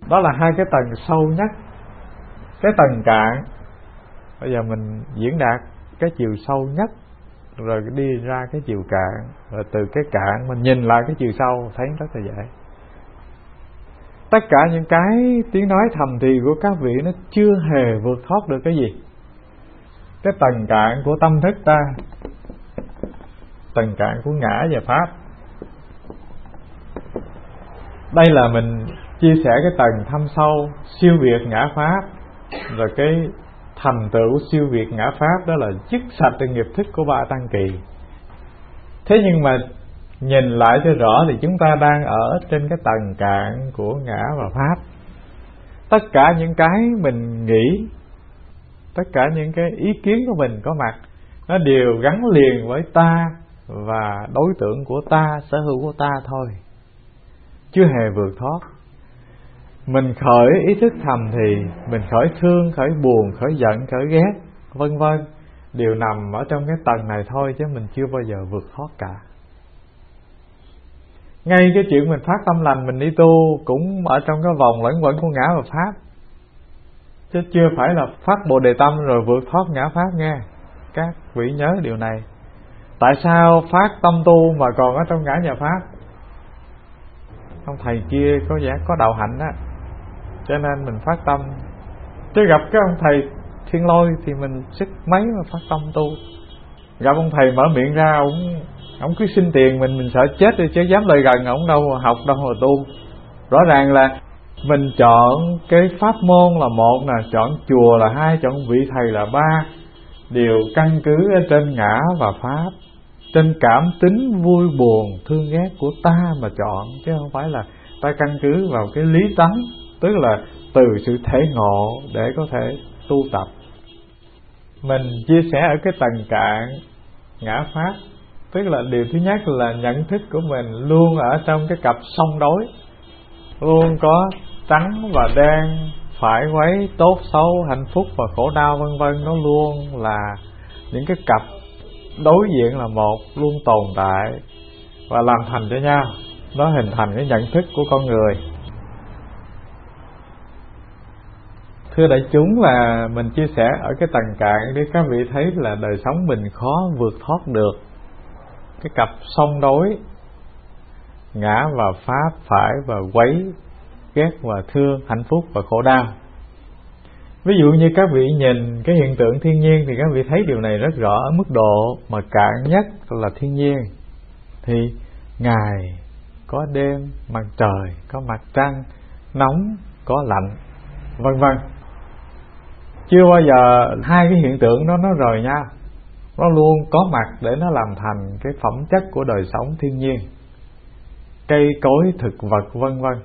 Đó là hai cái tầng sâu nhất. Cái tầng cạn, bây giờ mình diễn đạt cái chiều sâu nhất, rồi đi ra cái chiều cạn, rồi từ cái cạn mình nhìn lại cái chiều sâu, thấy rất là dễ. Tất cả những cái tiếng nói thầm thì của các vị nó chưa hề vượt thoát được cái gì? Cái tầng cạn của tâm thức ta, tầng cạn của ngã và pháp. Đây là mình chia sẻ cái tầng thâm sâu siêu việt ngã pháp. Rồi cái thành tựu siêu việt ngã pháp đó là dứt sạch được nghiệp thức của ba tăng kỳ. Thế nhưng mà nhìn lại cho rõ thì chúng ta đang ở trên cái tầng cạn của ngã và pháp. Tất cả những cái mình nghĩ, tất cả những cái ý kiến của mình có mặt, nó đều gắn liền với ta và đối tượng của ta, sở hữu của ta thôi, chưa hề vượt thoát. Mình khởi ý thức thầm thì mình khởi thương, khởi buồn, khởi giận, khởi ghét, vân vân, đều nằm ở trong cái tầng này thôi, chứ mình chưa bao giờ vượt thoát cả. Ngay cái chuyện mình phát tâm lành, mình đi tu cũng ở trong cái vòng lẫn quẩn của ngã và pháp, chứ chưa phải là phát Bồ Đề tâm rồi vượt thoát ngã pháp nghe. Các vị nhớ điều này. Tại sao phát tâm tu mà còn ở trong ngã và pháp? Ông thầy kia có vẻ có đạo hạnh á, cho nên mình phát tâm. Chứ gặp cái ông thầy Thiên Lôi thì mình sức mấy mà phát tâm tu. Gặp ông thầy mở miệng ra, ông ông cứ xin tiền mình, mình sợ chết đi chứ dám lại gần ông đâu mà học, đâu mà tu. Rõ ràng là mình chọn cái pháp môn là một nè, chọn chùa là hai, chọn vị thầy là ba, đều căn cứ ở trên ngã và pháp, trên cảm tính vui buồn thương ghét của ta mà chọn, chứ không phải là ta căn cứ vào cái lý tánh, tức là từ sự thể ngộ để có thể tu tập. Mình chia sẻ ở cái tầng cạn ngã pháp, tức là điều thứ nhất là nhận thức của mình luôn ở trong cái cặp song đối, luôn có trắng và đen, phải quấy, tốt xấu, hạnh phúc và khổ đau vân vân. Nó luôn là những cái cặp đối diện là một, luôn tồn tại và làm thành cho nhau. Nó hình thành cái nhận thức của con người. Thưa đại chúng, là mình chia sẻ ở cái tầng cạn để các vị thấy là đời sống mình khó vượt thoát được cái cặp song đối ngã và pháp, phải và quấy, ghét và thương, hạnh phúc và khổ đau. Ví dụ như các vị nhìn cái hiện tượng thiên nhiên thì các vị thấy điều này rất rõ. Ở mức độ mà cạn nhất là thiên nhiên thì ngày có đêm, mặt trời có mặt trăng, nóng có lạnh, vân vân. Chưa bao giờ hai cái hiện tượng đó nó rời nhau, nó luôn có mặt để nó làm thành cái phẩm chất của đời sống thiên nhiên, cây cối, thực vật, vân vân.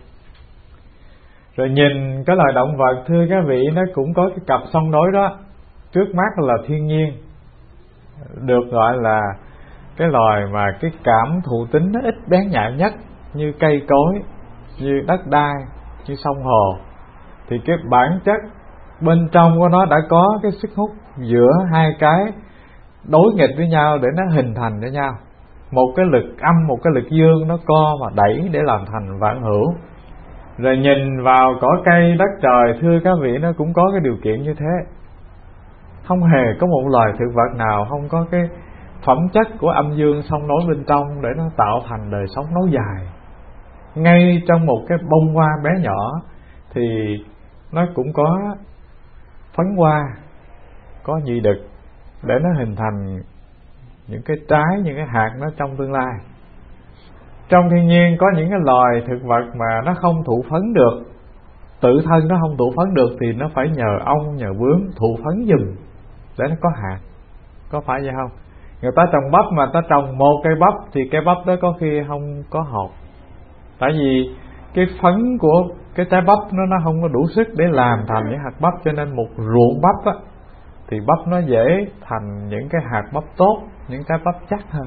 Rồi nhìn cái loài động vật, thưa các vị, nó cũng có cái cặp song đối đó. Trước mắt là thiên nhiên, được gọi là cái loài mà cái cảm thụ tính nó ít bén nhạy nhất, như cây cối, như đất đai, như sông hồ. Thì cái bản chất bên trong của nó đã có cái sức hút giữa hai cái đối nghịch với nhau để nó hình thành với nhau. Một cái lực âm, một cái lực dương nó co mà đẩy để làm thành vạn hữu. Rồi nhìn vào cỏ cây đất trời, thưa các vị, nó cũng có cái điều kiện như thế. Không hề có một loài thực vật nào không có cái phẩm chất của âm dương song đối bên trong để nó tạo thành đời sống nối dài. Ngay trong một cái bông hoa bé nhỏ thì nó cũng có phấn hoa, có nhị đực để nó hình thành những cái trái, những cái hạt nó trong tương lai. Trong thiên nhiên có những cái loài thực vật mà nó không thụ phấn được, tự thân nó không thụ phấn được thì nó phải nhờ ong, nhờ bướm thụ phấn giùm để nó có hạt. Có phải vậy không? Người ta trồng bắp mà ta trồng một cây bắp thì cây bắp đó có khi không có hột. Tại vì cái phấn của cái trái bắp nó nó không có đủ sức để làm thành những hạt bắp, cho nên một ruộng bắp á thì bắp nó dễ thành những cái hạt bắp tốt, những trái bắp chắc hơn.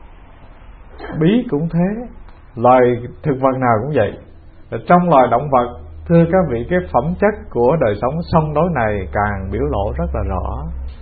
Bí cũng thế, loài thực vật nào cũng vậy. Và trong loài động vật, thưa các vị, cái phẩm chất của đời sống song đối này càng biểu lộ rất là rõ.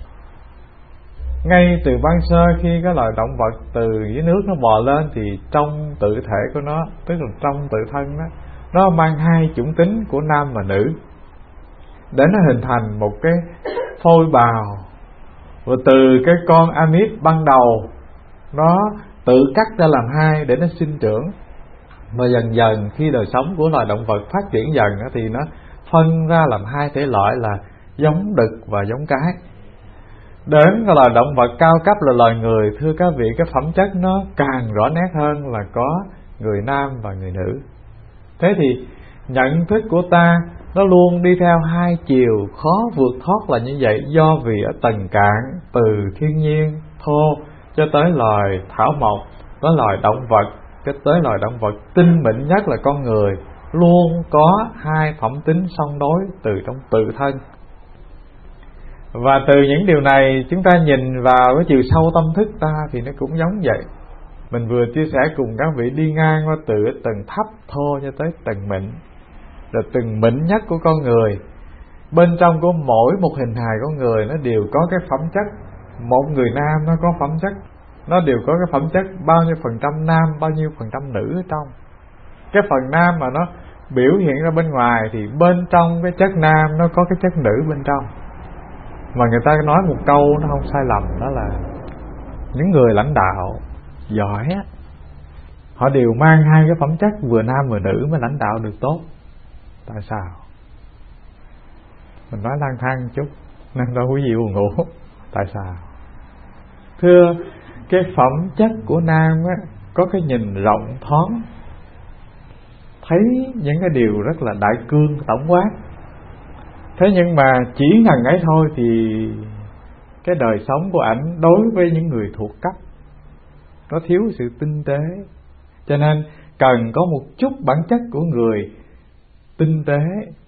Ngay từ ban sơ khi cái loài động vật từ dưới nước nó bò lên thì trong tự thể của nó, tức là trong tự thân đó, nó mang hai chủng tính của nam và nữ, để nó hình thành một cái phôi bào. Và từ cái con amip ban đầu nó tự cắt ra làm hai để nó sinh trưởng. Mà dần dần khi đời sống của loài động vật phát triển dần thì nó phân ra làm hai thể loại là giống đực và giống cái. Đến là động vật cao cấp là loài người, thưa các vị, cái phẩm chất nó càng rõ nét hơn là có người nam và người nữ. Thế thì nhận thức của ta nó luôn đi theo hai chiều, khó vượt thoát là như vậy. Do vì ở tầng cạn, từ thiên nhiên thô cho tới loài thảo mộc, tới loài động vật, cho tới loài động vật tinh mịn nhất là con người, luôn có hai phẩm tính song đối từ trong tự thân. Và từ những điều này chúng ta nhìn vào cái chiều sâu tâm thức ta thì nó cũng giống vậy. Mình vừa chia sẻ cùng các vị đi ngang qua từ tầng thấp thô cho tới tầng mịn, rồi tầng mịn nhất của con người. Bên trong của mỗi một hình hài con người nó đều có cái phẩm chất. Một người nam nó có phẩm chất, nó đều có cái phẩm chất bao nhiêu phần trăm nam, bao nhiêu phần trăm nữ ở trong. Cái phần nam mà nó biểu hiện ra bên ngoài thì bên trong cái chất nam nó có cái chất nữ bên trong. Mà người ta nói một câu nó không sai lầm, đó là những người lãnh đạo giỏi á, họ đều mang hai cái phẩm chất vừa nam vừa nữ mới lãnh đạo được tốt. Tại sao? Mình nói lang thang chút nên đâu quý vị buồn ngủ. Tại sao? Thưa, cái phẩm chất của nam á có cái nhìn rộng thoáng, thấy những cái điều rất là đại cương tổng quát. Thế nhưng mà chỉ ngần ấy thôi thì cái đời sống của ảnh đối với những người thuộc cấp nó thiếu sự tinh tế. Cho nên cần có một chút bản chất của người tinh tế,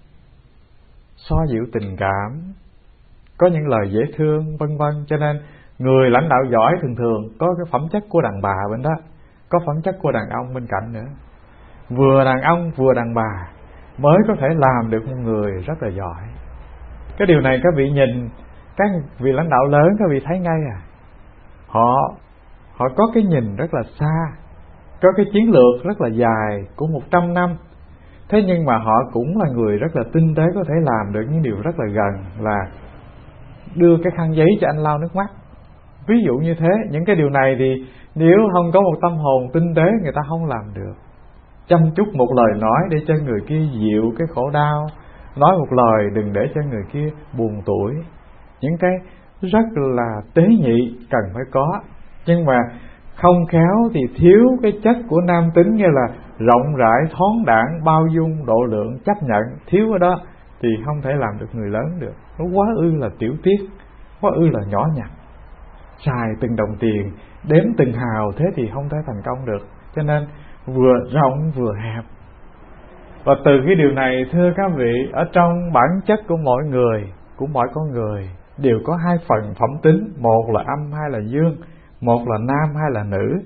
xoa dịu tình cảm, có những lời dễ thương vân vân. Cho nên người lãnh đạo giỏi thường thường có cái phẩm chất của đàn bà bên đó, có phẩm chất của đàn ông bên cạnh nữa. Vừa đàn ông vừa đàn bà mới có thể làm được một người rất là giỏi. Cái điều này các vị nhìn các vị lãnh đạo lớn các vị thấy ngay à. Họ họ có cái nhìn rất là xa, có cái chiến lược rất là dài của một trăm năm. Thế nhưng mà họ cũng là người rất là tinh tế, có thể làm được những điều rất là gần, là đưa cái khăn giấy cho anh lau nước mắt. Ví dụ như thế. Những cái điều này thì nếu không có một tâm hồn tinh tế người ta không làm được. Chăm chút một lời nói để cho người kia dịu cái khổ đau, nói một lời đừng để cho người kia buồn tủi. Những cái rất là tế nhị cần phải có. Nhưng mà không khéo thì thiếu cái chất của nam tính, như là rộng rãi, thoáng đãng, bao dung, độ lượng, chấp nhận. Thiếu ở đó thì không thể làm được người lớn được. Nó quá ư là tiểu tiết, quá ư là nhỏ nhặt. Xài từng đồng tiền, đếm từng hào, thế thì không thể thành công được. Cho nên vừa rộng vừa hẹp. Và từ cái điều này thưa các vị, ở trong bản chất của mỗi người, của mỗi con người đều có hai phần phẩm tính, một là âm hai là dương, một là nam hai là nữ.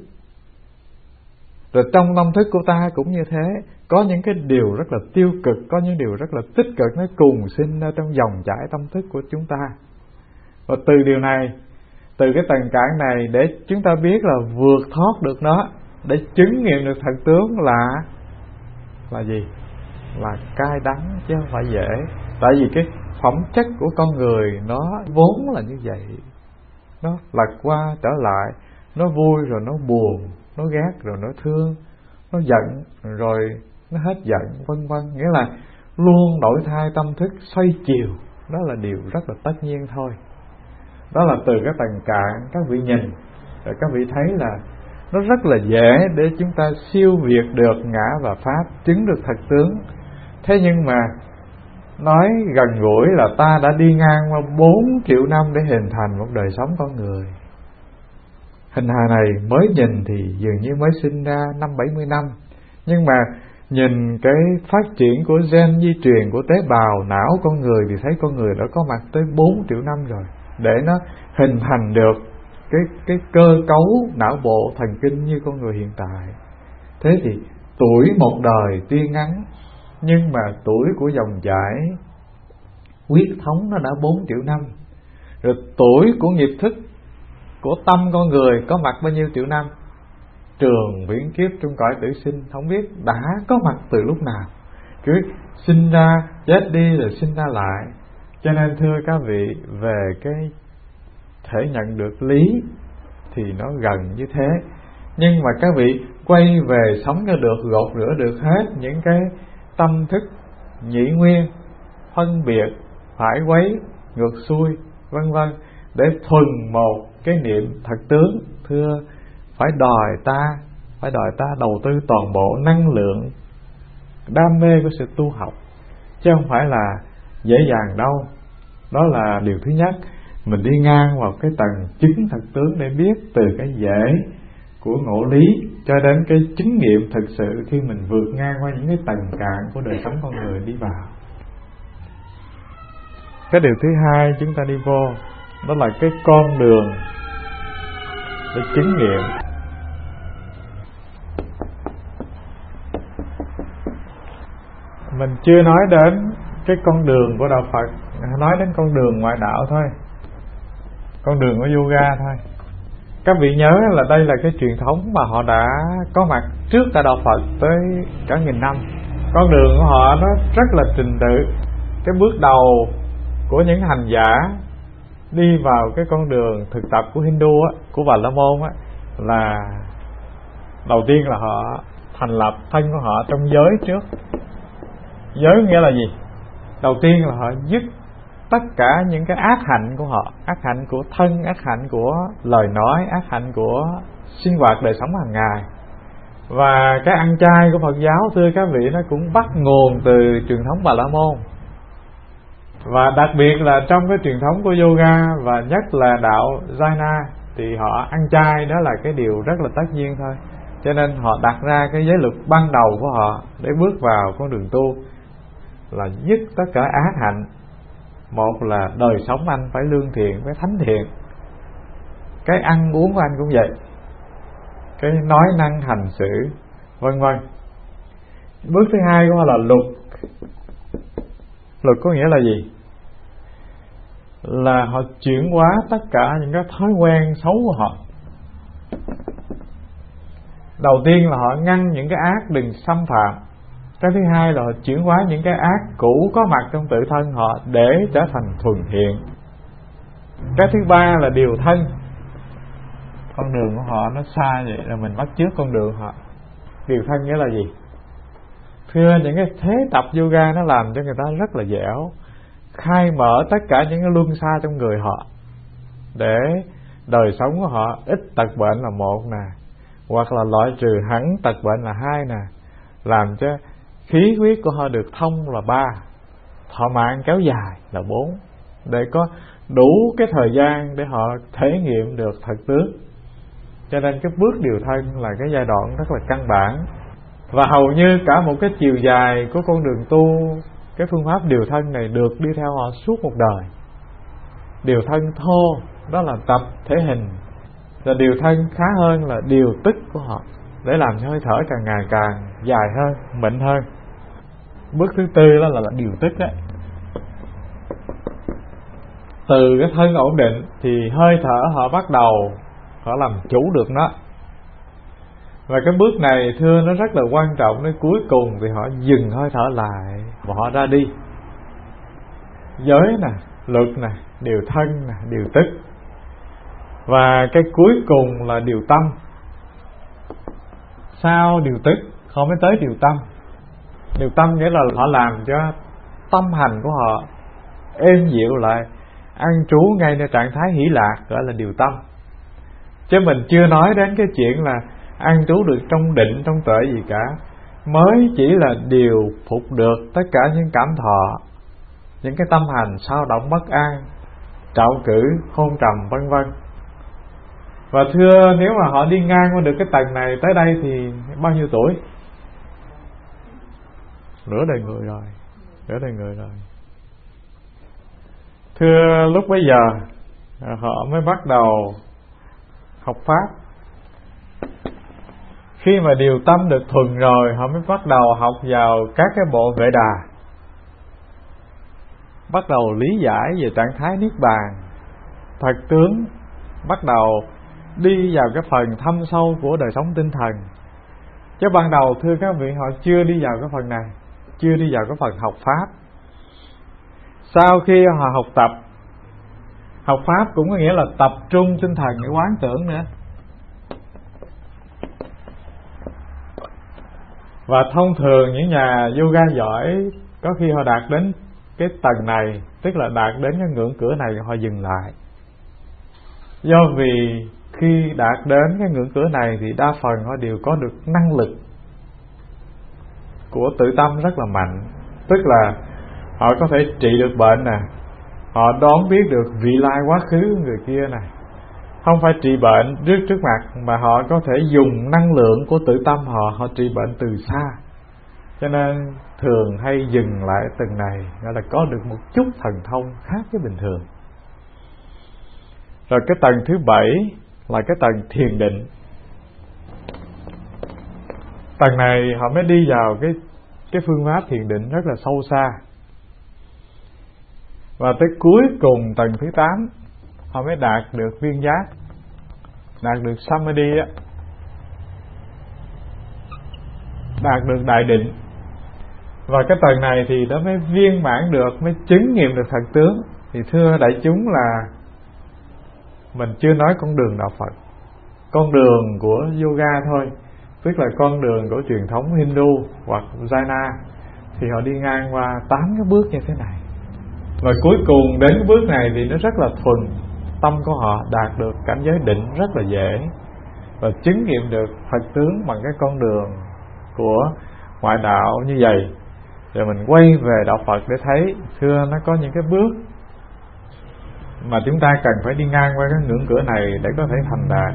Rồi trong tâm thức của ta cũng như thế, có những cái điều rất là tiêu cực, có những điều rất là tích cực, nó cùng sinh ra trong dòng chảy tâm thức của chúng ta. Và từ điều này, từ cái tầng cạn này, để chúng ta biết là vượt thoát được nó, để chứng nghiệm được thật tướng là là gì? Là cay đắng chứ không phải dễ. Tại vì cái phẩm chất của con người nó vốn là như vậy. Nó lật qua trở lại, nó vui rồi nó buồn, nó ghét rồi nó thương, nó giận rồi nó hết giận, vân vân. Nghĩa là luôn đổi thay tâm thức, xoay chiều. Đó là điều rất là tất nhiên thôi. Đó là từ cái tầng cạn các vị nhìn, rồi các vị thấy là nó rất là dễ để chúng ta siêu việt được ngã và pháp, chứng được thật tướng. Thế nhưng mà nói gần gũi là ta đã đi ngang qua bốn triệu năm để hình thành một đời sống con người. Hình hài này mới nhìn thì dường như mới sinh ra năm bảy mươi năm. Nhưng mà nhìn cái phát triển của gen di truyền của tế bào não con người thì thấy con người đã có mặt tới bốn triệu năm rồi, để nó hình thành được cái cái cơ cấu não bộ thần kinh như con người hiện tại. Thế thì tuổi một đời tuy ngắn, nhưng mà tuổi của dòng chảy huyết thống nó đã bốn triệu năm. Rồi tuổi của nghiệp thức của tâm con người có mặt bao nhiêu triệu năm? Trường viễn kiếp trong cõi tử sinh không biết đã có mặt từ lúc nào. cứ sinh ra chết đi rồi sinh ra lại. Cho nên thưa các vị, về cái thể nhận được lý thì nó gần như thế, nhưng mà các vị quay về sống cho được, gột rửa được hết những cái tâm thức nhĩ nguyên, phân biệt, phải quấy, ngược xuôi, vân vân, để thuần một cái niệm thật tướng. Thưa, phải đòi ta phải đòi ta đầu tư toàn bộ năng lượng đam mê của sự tu học, chứ không phải là dễ dàng đâu. Đó là điều thứ nhất. Mình đi ngang vào cái tầng chứng thật tướng để biết từ cái dễ của ngộ lý cho đến cái chứng nghiệm thực sự khi mình vượt ngang qua những cái tầng cạn của đời sống con người đi vào. Cái điều thứ hai chúng ta đi vô, đó là cái con đường để chứng nghiệm. Mình chưa nói đến cái con đường của đạo Phật, nói đến con đường ngoại đạo thôi, con đường của yoga thôi. Các vị nhớ là đây là cái truyền thống mà họ đã có mặt trước cả đạo Phật tới cả nghìn năm. Con đường của họ nó rất là trình tự. Cái bước đầu của những hành giả đi vào cái con đường thực tập của Hindu á, của Bà La Môn á, là đầu tiên là họ thành lập thân của họ trong giới trước. Giới nghĩa là gì? Đầu tiên là họ dứt tất cả những cái ác hạnh của họ, ác hạnh của thân, ác hạnh của lời nói, ác hạnh của sinh hoạt đời sống hàng ngày. Và cái ăn chay của Phật giáo, thưa các vị, nó cũng bắt nguồn từ truyền thống Bà La Môn. Và đặc biệt là trong cái truyền thống của yoga và nhất là đạo Jaina thì họ ăn chay, đó là cái điều rất là tất nhiên thôi. Cho nên họ đặt ra cái giới luật ban đầu của họ để bước vào con đường tu là dứt tất cả ác hạnh. Một là đời sống anh phải lương thiện, phải thánh thiện. Cái ăn uống của anh cũng vậy, cái nói năng hành xử, vân vân. Bước thứ hai của họ là luật. Luật có nghĩa là gì? Là họ chuyển hóa tất cả những cái thói quen xấu của họ. Đầu tiên là họ ngăn những cái ác đừng xâm phạm. Cái thứ hai là họ chuyển hóa những cái ác cũ có mặt trong tự thân họ để trở thành thuần thiện. Cái thứ ba là điều thân. Con đường của họ nó xa vậy là mình bắt chước con đường họ. Điều thân nghĩa là gì? Thưa, những cái thế tập yoga nó làm cho người ta rất là dẻo, khai mở tất cả những cái luân xa trong người họ, để đời sống của họ ít tật bệnh là một nè, hoặc là loại trừ hẳn tật bệnh là hai nè, làm cho khí huyết của họ được thông là ba, thọ mạng kéo dài là bốn, để có đủ cái thời gian để họ thể nghiệm được thật tướng. Cho nên cái bước điều thân là cái giai đoạn rất là căn bản. Và hầu như cả một cái chiều dài của con đường tu, cái phương pháp điều thân này được đi theo họ suốt một đời. Điều thân thô đó là tập thể hình, và điều thân khá hơn là điều tức của họ, để làm cho hơi thở càng ngày càng dài hơn, mịn hơn. Bước thứ tư đó là, là điều tức đấy. Từ cái thân ổn định thì hơi thở họ bắt đầu họ làm chủ được nó. Và cái bước này thưa nó rất là quan trọng, đến cuối cùng thì họ dừng hơi thở lại và họ ra đi. Giới nè, luật nè, điều thân nè, điều tức. Và cái cuối cùng là điều tâm. Sau điều tức họ mới tới điều tâm. Điều tâm nghĩa là họ làm cho tâm hành của họ êm dịu lại, an trú ngayในtrạng thái hỷ lạc, gọi là điều tâm. Chứ mình chưa nói đến cái chuyện là an trú được trong định, trong tuệ gì cả. Mới chỉ là điều phục được tất cả những cảm thọ, những cái tâm hành sao động bất an, trạo cử, hôn trầm, vân vân. Và thưa, nếu mà họ đi ngang qua được cái tầng này tới đây thì bao nhiêu tuổi? Nửa đời người rồi, nửa đời người rồi. Thưa, lúc bấy giờ họ mới bắt đầu học pháp. Khi mà điều tâm được thuần rồi, họ mới bắt đầu học vào các cái bộ Vệ Đà, bắt đầu lý giải về trạng thái niết bàn, thật tướng, bắt đầu đi vào cái phần thâm sâu của đời sống tinh thần. Chứ ban đầu thưa các vị, họ chưa đi vào cái phần này, chưa đi vào cái phần học pháp. Sau khi họ học tập, học pháp cũng có nghĩa là tập trung tinh thần để quán tưởng nữa. Và thông thường những nhà yoga giỏi có khi họ đạt đến cái tầng này, tức là đạt đến cái ngưỡng cửa này, họ dừng lại. Do vì khi đạt đến cái ngưỡng cửa này thì đa phần họ đều có được năng lực của tự tâm rất là mạnh. Tức là họ có thể trị được bệnh nè, họ đoán biết được vị lai quá khứ người kia này. Không phải trị bệnh trước trước mặt, mà họ có thể dùng năng lượng của tự tâm họ, họ trị bệnh từ xa. Cho nên thường hay dừng lại tầng này, gọi là có được một chút thần thông khác với bình thường. Rồi cái tầng thứ bảy là cái tầng thiền định. Tầng này họ mới đi vào cái cái phương pháp thiền định rất là sâu xa. Và tới cuối cùng tầng thứ tám họ mới đạt được viên giác, đạt được samadhi á, đạt được đại định. Và cái tầng này thì nó mới viên mãn được, mới chứng nghiệm được thật tướng. Thì thưa đại chúng là mình chưa nói con đường đạo Phật, con đường của yoga thôi, tức là con đường của truyền thống Hindu hoặc Jaina, thì họ đi ngang qua tám cái bước như thế này. Và cuối cùng đến cái bước này thì nó rất là thuần, tâm của họ đạt được cảnh giới định rất là dễ, và chứng nghiệm được thật tướng bằng cái con đường của ngoại đạo như vậy. Rồi mình quay về đạo Phật để thấy thưa nó có những cái bước mà chúng ta cần phải đi ngang qua cái ngưỡng cửa này để có thể thành đạt.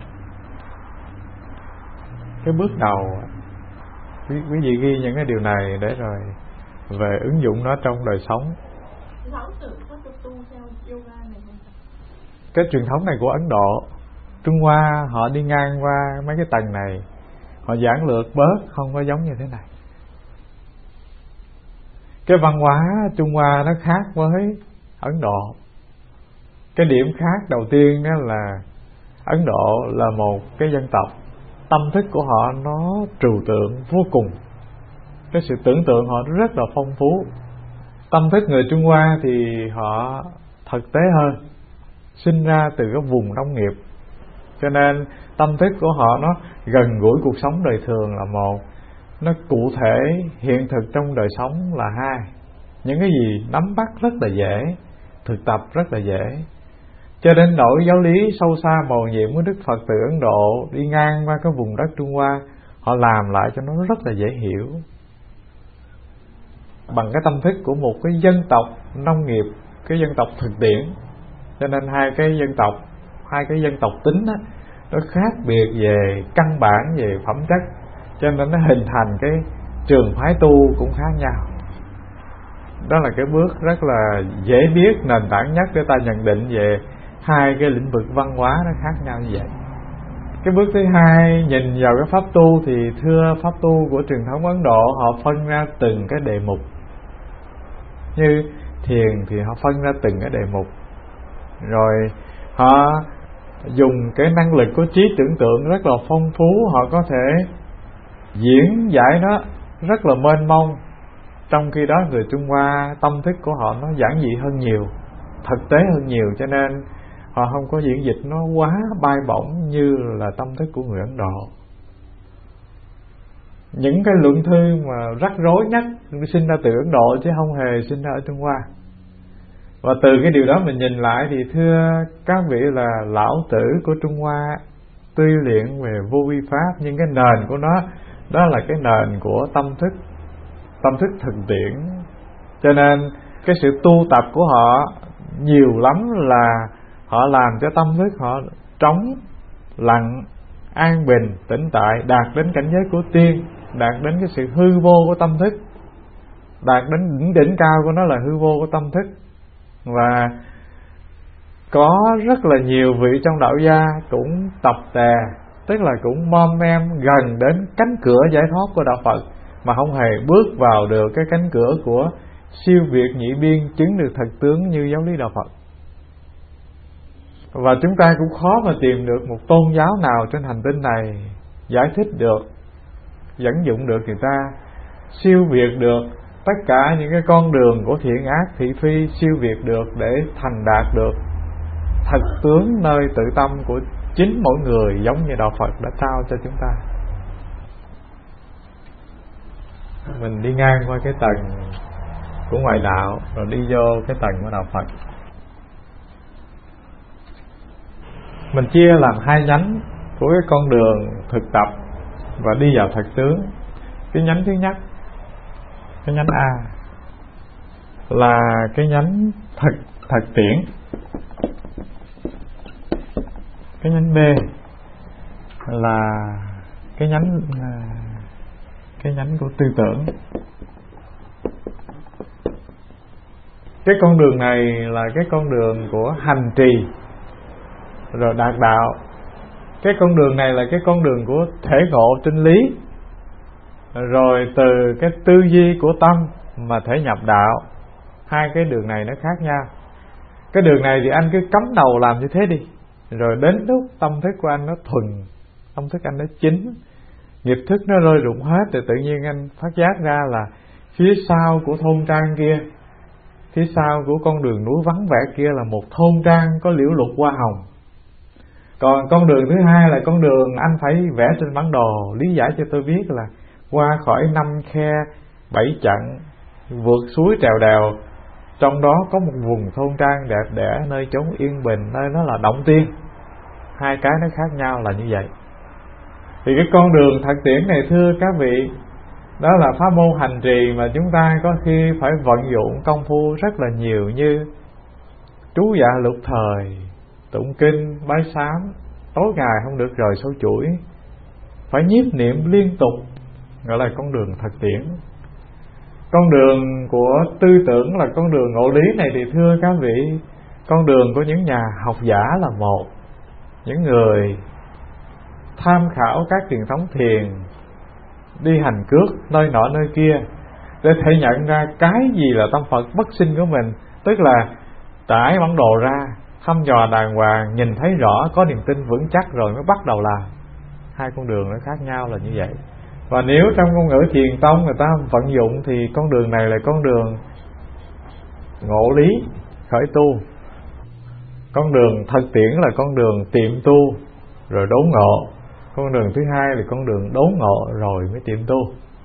Cái bước đầu quý, quý vị ghi những cái điều này để rồi về ứng dụng nó trong đời sống. Cái truyền thống này của Ấn Độ, Trung Hoa họ đi ngang qua mấy cái tầng này, họ giản lược bớt, không có giống như thế này. Cái văn hóa Trung Hoa nó khác với Ấn Độ. Cái điểm khác đầu tiên đó là Ấn Độ là một cái dân tộc, tâm thức của họ nó trừu tượng vô cùng. Cái sự tưởng tượng họ rất là phong phú. Tâm thức người Trung Hoa thì họ thực tế hơn, sinh ra từ cái vùng nông nghiệp, cho nên tâm thức của họ nó gần gũi cuộc sống đời thường là một, nó cụ thể hiện thực trong đời sống là hai. Những cái gì nắm bắt rất là dễ, thực tập rất là dễ. Cho đến nỗi giáo lý sâu xa mầu nhiệm của Đức Phật từ Ấn Độ đi ngang qua cái vùng đất Trung Hoa, họ làm lại cho nó rất là dễ hiểu, bằng cái tâm thức của một cái dân tộc nông nghiệp, cái dân tộc thực tiễn. Cho nên hai cái dân tộc, hai cái dân tộc tính đó, nó khác biệt về căn bản, về phẩm chất, cho nên nó hình thành cái trường phái tu cũng khác nhau. Đó là cái bước rất là dễ biết, nền tảng nhất để ta nhận định về hai cái lĩnh vực văn hóa nó khác nhau như vậy. Cái bước thứ hai, nhìn vào cái pháp tu thì thưa pháp tu của truyền thống Ấn Độ họ phân ra từng cái đề mục. Như thiền thì họ phân ra từng cái đề mục, rồi họ dùng cái năng lực của trí tưởng tượng rất là phong phú, họ có thể diễn giải nó rất là mênh mông. Trong khi đó người Trung Hoa tâm thức của họ nó giản dị hơn nhiều, thực tế hơn nhiều, cho nên họ không có diễn dịch nó quá bay bổng như là tâm thức của người Ấn Độ. Những cái luận thư mà rắc rối nhất sinh ra từ Ấn Độ chứ không hề sinh ra ở Trung Hoa. Và từ cái điều đó mình nhìn lại thì thưa các vị là lão tử của Trung Hoa tuy luyện về vô vi pháp, nhưng cái nền của nó đó là cái nền của tâm thức, tâm thức thực tiễn. Cho nên cái sự tu tập của họ nhiều lắm là họ làm cho tâm thức họ trống, lặng, an bình, tĩnh tại, đạt đến cảnh giới của tiên, đạt đến cái sự hư vô của tâm thức, đạt đến đỉnh đỉnh cao của nó là hư vô của tâm thức. Và có rất là nhiều vị trong đạo gia cũng tập tè, tức là cũng mom mem gần đến cánh cửa giải thoát của đạo Phật, mà không hề bước vào được cái cánh cửa của siêu việt nhị biên, chứng được thật tướng như giáo lý đạo Phật. Và chúng ta cũng khó mà tìm được một tôn giáo nào trên hành tinh này giải thích được, dẫn dụng được người ta siêu việt được tất cả những cái con đường của thiện ác thị phi, siêu việt được để thành đạt được thật tướng nơi tự tâm của chính mỗi người, giống như Đạo Phật đã trao cho chúng ta. Mình đi ngang qua cái tầng của ngoại đạo rồi đi vô cái tầng của Đạo Phật. Mình chia làm hai nhánh của cái con đường thực tập và đi vào thật tướng. Cái nhánh thứ nhất, cái nhánh A, là cái nhánh thật thật tiễn. Cái nhánh B là cái nhánh cái nhánh của tư tưởng. Cái con đường này là cái con đường của hành trì rồi đạt đạo. Cái con đường này là cái con đường của thể ngộ chân lý, rồi từ cái tư duy của tâm mà thể nhập đạo. Hai cái đường này nó khác nhau. Cái đường này thì anh cứ cắm đầu làm như thế đi, rồi đến lúc tâm thức của anh nó thuần, tâm thức anh nó chính, nghiệp thức nó rơi rụng hết, thì tự nhiên anh phát giác ra là phía sau của thôn trang kia, phía sau của con đường núi vắng vẻ kia là một thôn trang có liễu lục hoa hồng. Còn con đường thứ hai là con đường anh phải vẽ trên bản đồ, lý giải cho tôi biết là qua khỏi năm khe bảy chặng, vượt suối trèo đèo, trong đó có một vùng thôn trang đẹp đẽ, nơi chốn yên bình, nơi nó là động tiên. Hai cái nó khác nhau là như vậy. Thì cái con đường thật tiễn này, thưa các vị, đó là pháp môn hành trì mà chúng ta có khi phải vận dụng công phu rất là nhiều, như trú dạ lục thời, tụng kinh, bái sám, tối ngày không được rời sâu chuỗi, phải nhiếp niệm liên tục, gọi là con đường thật tiễn. Con đường của tư tưởng là con đường ngộ lý này thì thưa các vị, con đường của những nhà học giả là một, những người tham khảo các truyền thống thiền, đi hành cước nơi nọ nơi kia để thể nhận ra cái gì là tâm Phật bất sinh của mình, tức là trải bản đồ ra, thăm dò đàng hoàng, nhìn thấy rõ, có niềm tin vững chắc rồi mới bắt đầu làm. Hai con đường nó khác nhau là như vậy. Và nếu trong ngôn ngữ thiền tông người ta vận dụng thì con đường này là con đường ngộ lý, khởi tu. Con đường thật tiễn là con đường tiệm tu rồi đốn ngộ. Con đường thứ hai là con đường đốn ngộ rồi mới tiệm tu.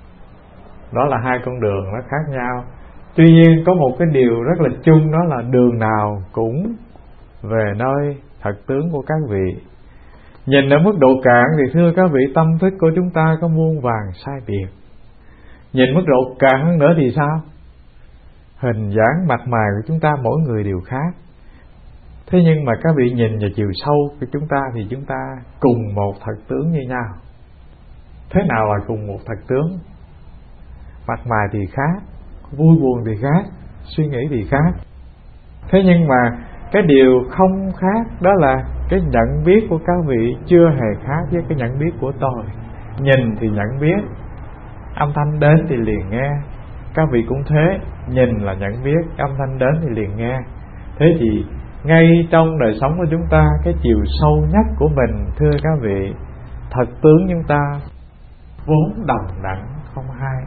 Đó là hai con đường nó khác nhau. Tuy nhiên có một cái điều rất là chung, đó là đường nào cũng về nơi thật tướng của các vị. Nhìn ở mức độ cạn thì thưa các vị, tâm thức của chúng ta có muôn vàn sai biệt. Nhìn mức độ cạn hơn nữa thì sao? Hình dáng mặt mày của chúng ta mỗi người đều khác. Thế nhưng mà các vị nhìn vào chiều sâu của chúng ta thì chúng ta cùng một thật tướng như nhau. Thế nào là cùng một thật tướng? Mặt mày thì khác, vui buồn thì khác, suy nghĩ thì khác. Thế nhưng mà cái điều không khác đó là cái nhận biết của các vị chưa hề khác với cái nhận biết của tôi. Nhìn thì nhận biết, âm thanh đến thì liền nghe. Các vị cũng thế, nhìn là nhận biết, âm thanh đến thì liền nghe. Thế thì ngay trong đời sống của chúng ta, cái chiều sâu nhất của mình, thưa các vị, thật tướng chúng ta vốn đồng đẳng không hai.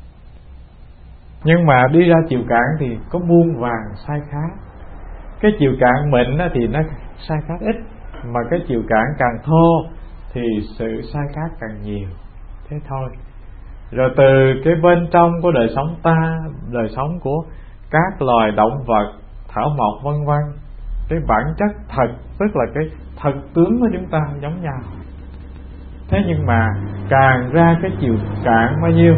Nhưng mà đi ra chiều cạn thì có muôn vàn sai khác. Cái chiều cạn mịn thì nó sai khác ít, mà cái chiều cạn càng thô thì sự sai khác càng nhiều. Thế thôi. Rồi từ cái bên trong của đời sống ta, đời sống của các loài động vật, thảo mộc vân vân, cái bản chất thật, tức là cái thật tướng của chúng ta giống nhau. Thế nhưng mà càng ra cái chiều cạn bao nhiêu,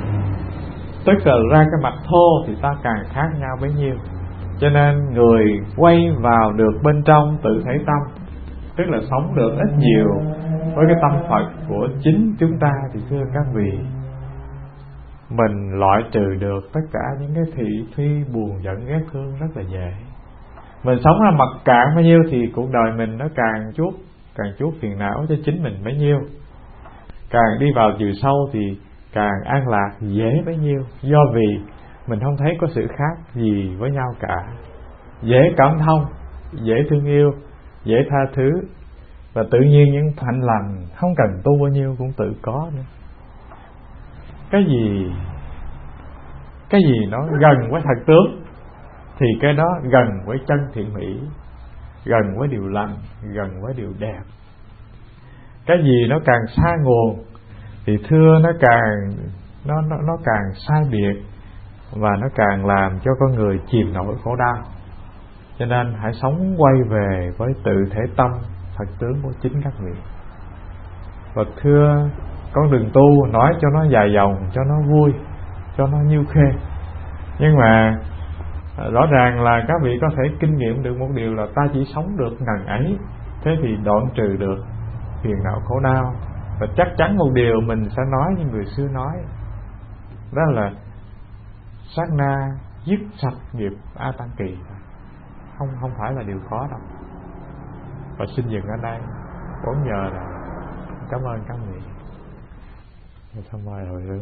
tức là ra cái mặt thô, thì ta càng khác nhau bấy nhiêu. Cho nên người quay vào được bên trong tự thể tâm, tức là sống được ít nhiều với cái tâm Phật của chính chúng ta, thì thưa các vị, mình loại trừ được tất cả những cái thị phi, buồn giận, ghét thương rất là dễ. Mình sống ra mặt cạn bao nhiêu thì cuộc đời mình nó càng chuốc càng chuốc phiền não cho chính mình bấy nhiêu. Càng đi vào chiều sâu thì càng an lạc dễ bấy nhiêu, do vì mình không thấy có sự khác gì với nhau cả. Dễ cảm thông, dễ thương yêu, dễ tha thứ, và tự nhiên những hạnh lành không cần tu bao nhiêu cũng tự có nữa. Cái gì Cái gì nó gần với thật tướng thì cái đó gần với chân thiện mỹ, gần với điều lành, gần với điều đẹp. Cái gì nó càng xa nguồn thì thưa nó càng nó nó nó càng sai biệt, và nó càng làm cho con người chìm nổi khổ đau. Cho nên hãy sống quay về với tự thể tâm thật tướng của chính các vị. Và thưa con đường tu nói cho nó dài dòng, cho nó vui, cho nó nhiêu khê, nhưng mà rõ ràng là các vị có thể kinh nghiệm được một điều là ta chỉ sống được ngần ấy, thế thì đoạn trừ được phiền não khổ đau. Và chắc chắn một điều mình sẽ nói như người xưa nói, đó là sát na dứt sạch nghiệp A Tăng Kỳ, không không phải là điều khó đâu. Và xin dừng ở đây, bốn giờ rồi. Cảm ơn các vị. Xong rồi hồi hướng.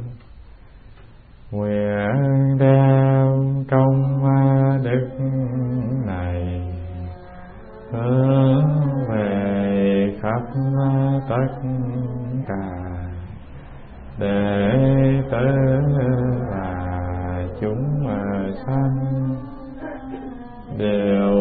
Nguyện đem công đức này hướng về khắp tất cả đệ tử và chúng sanh đều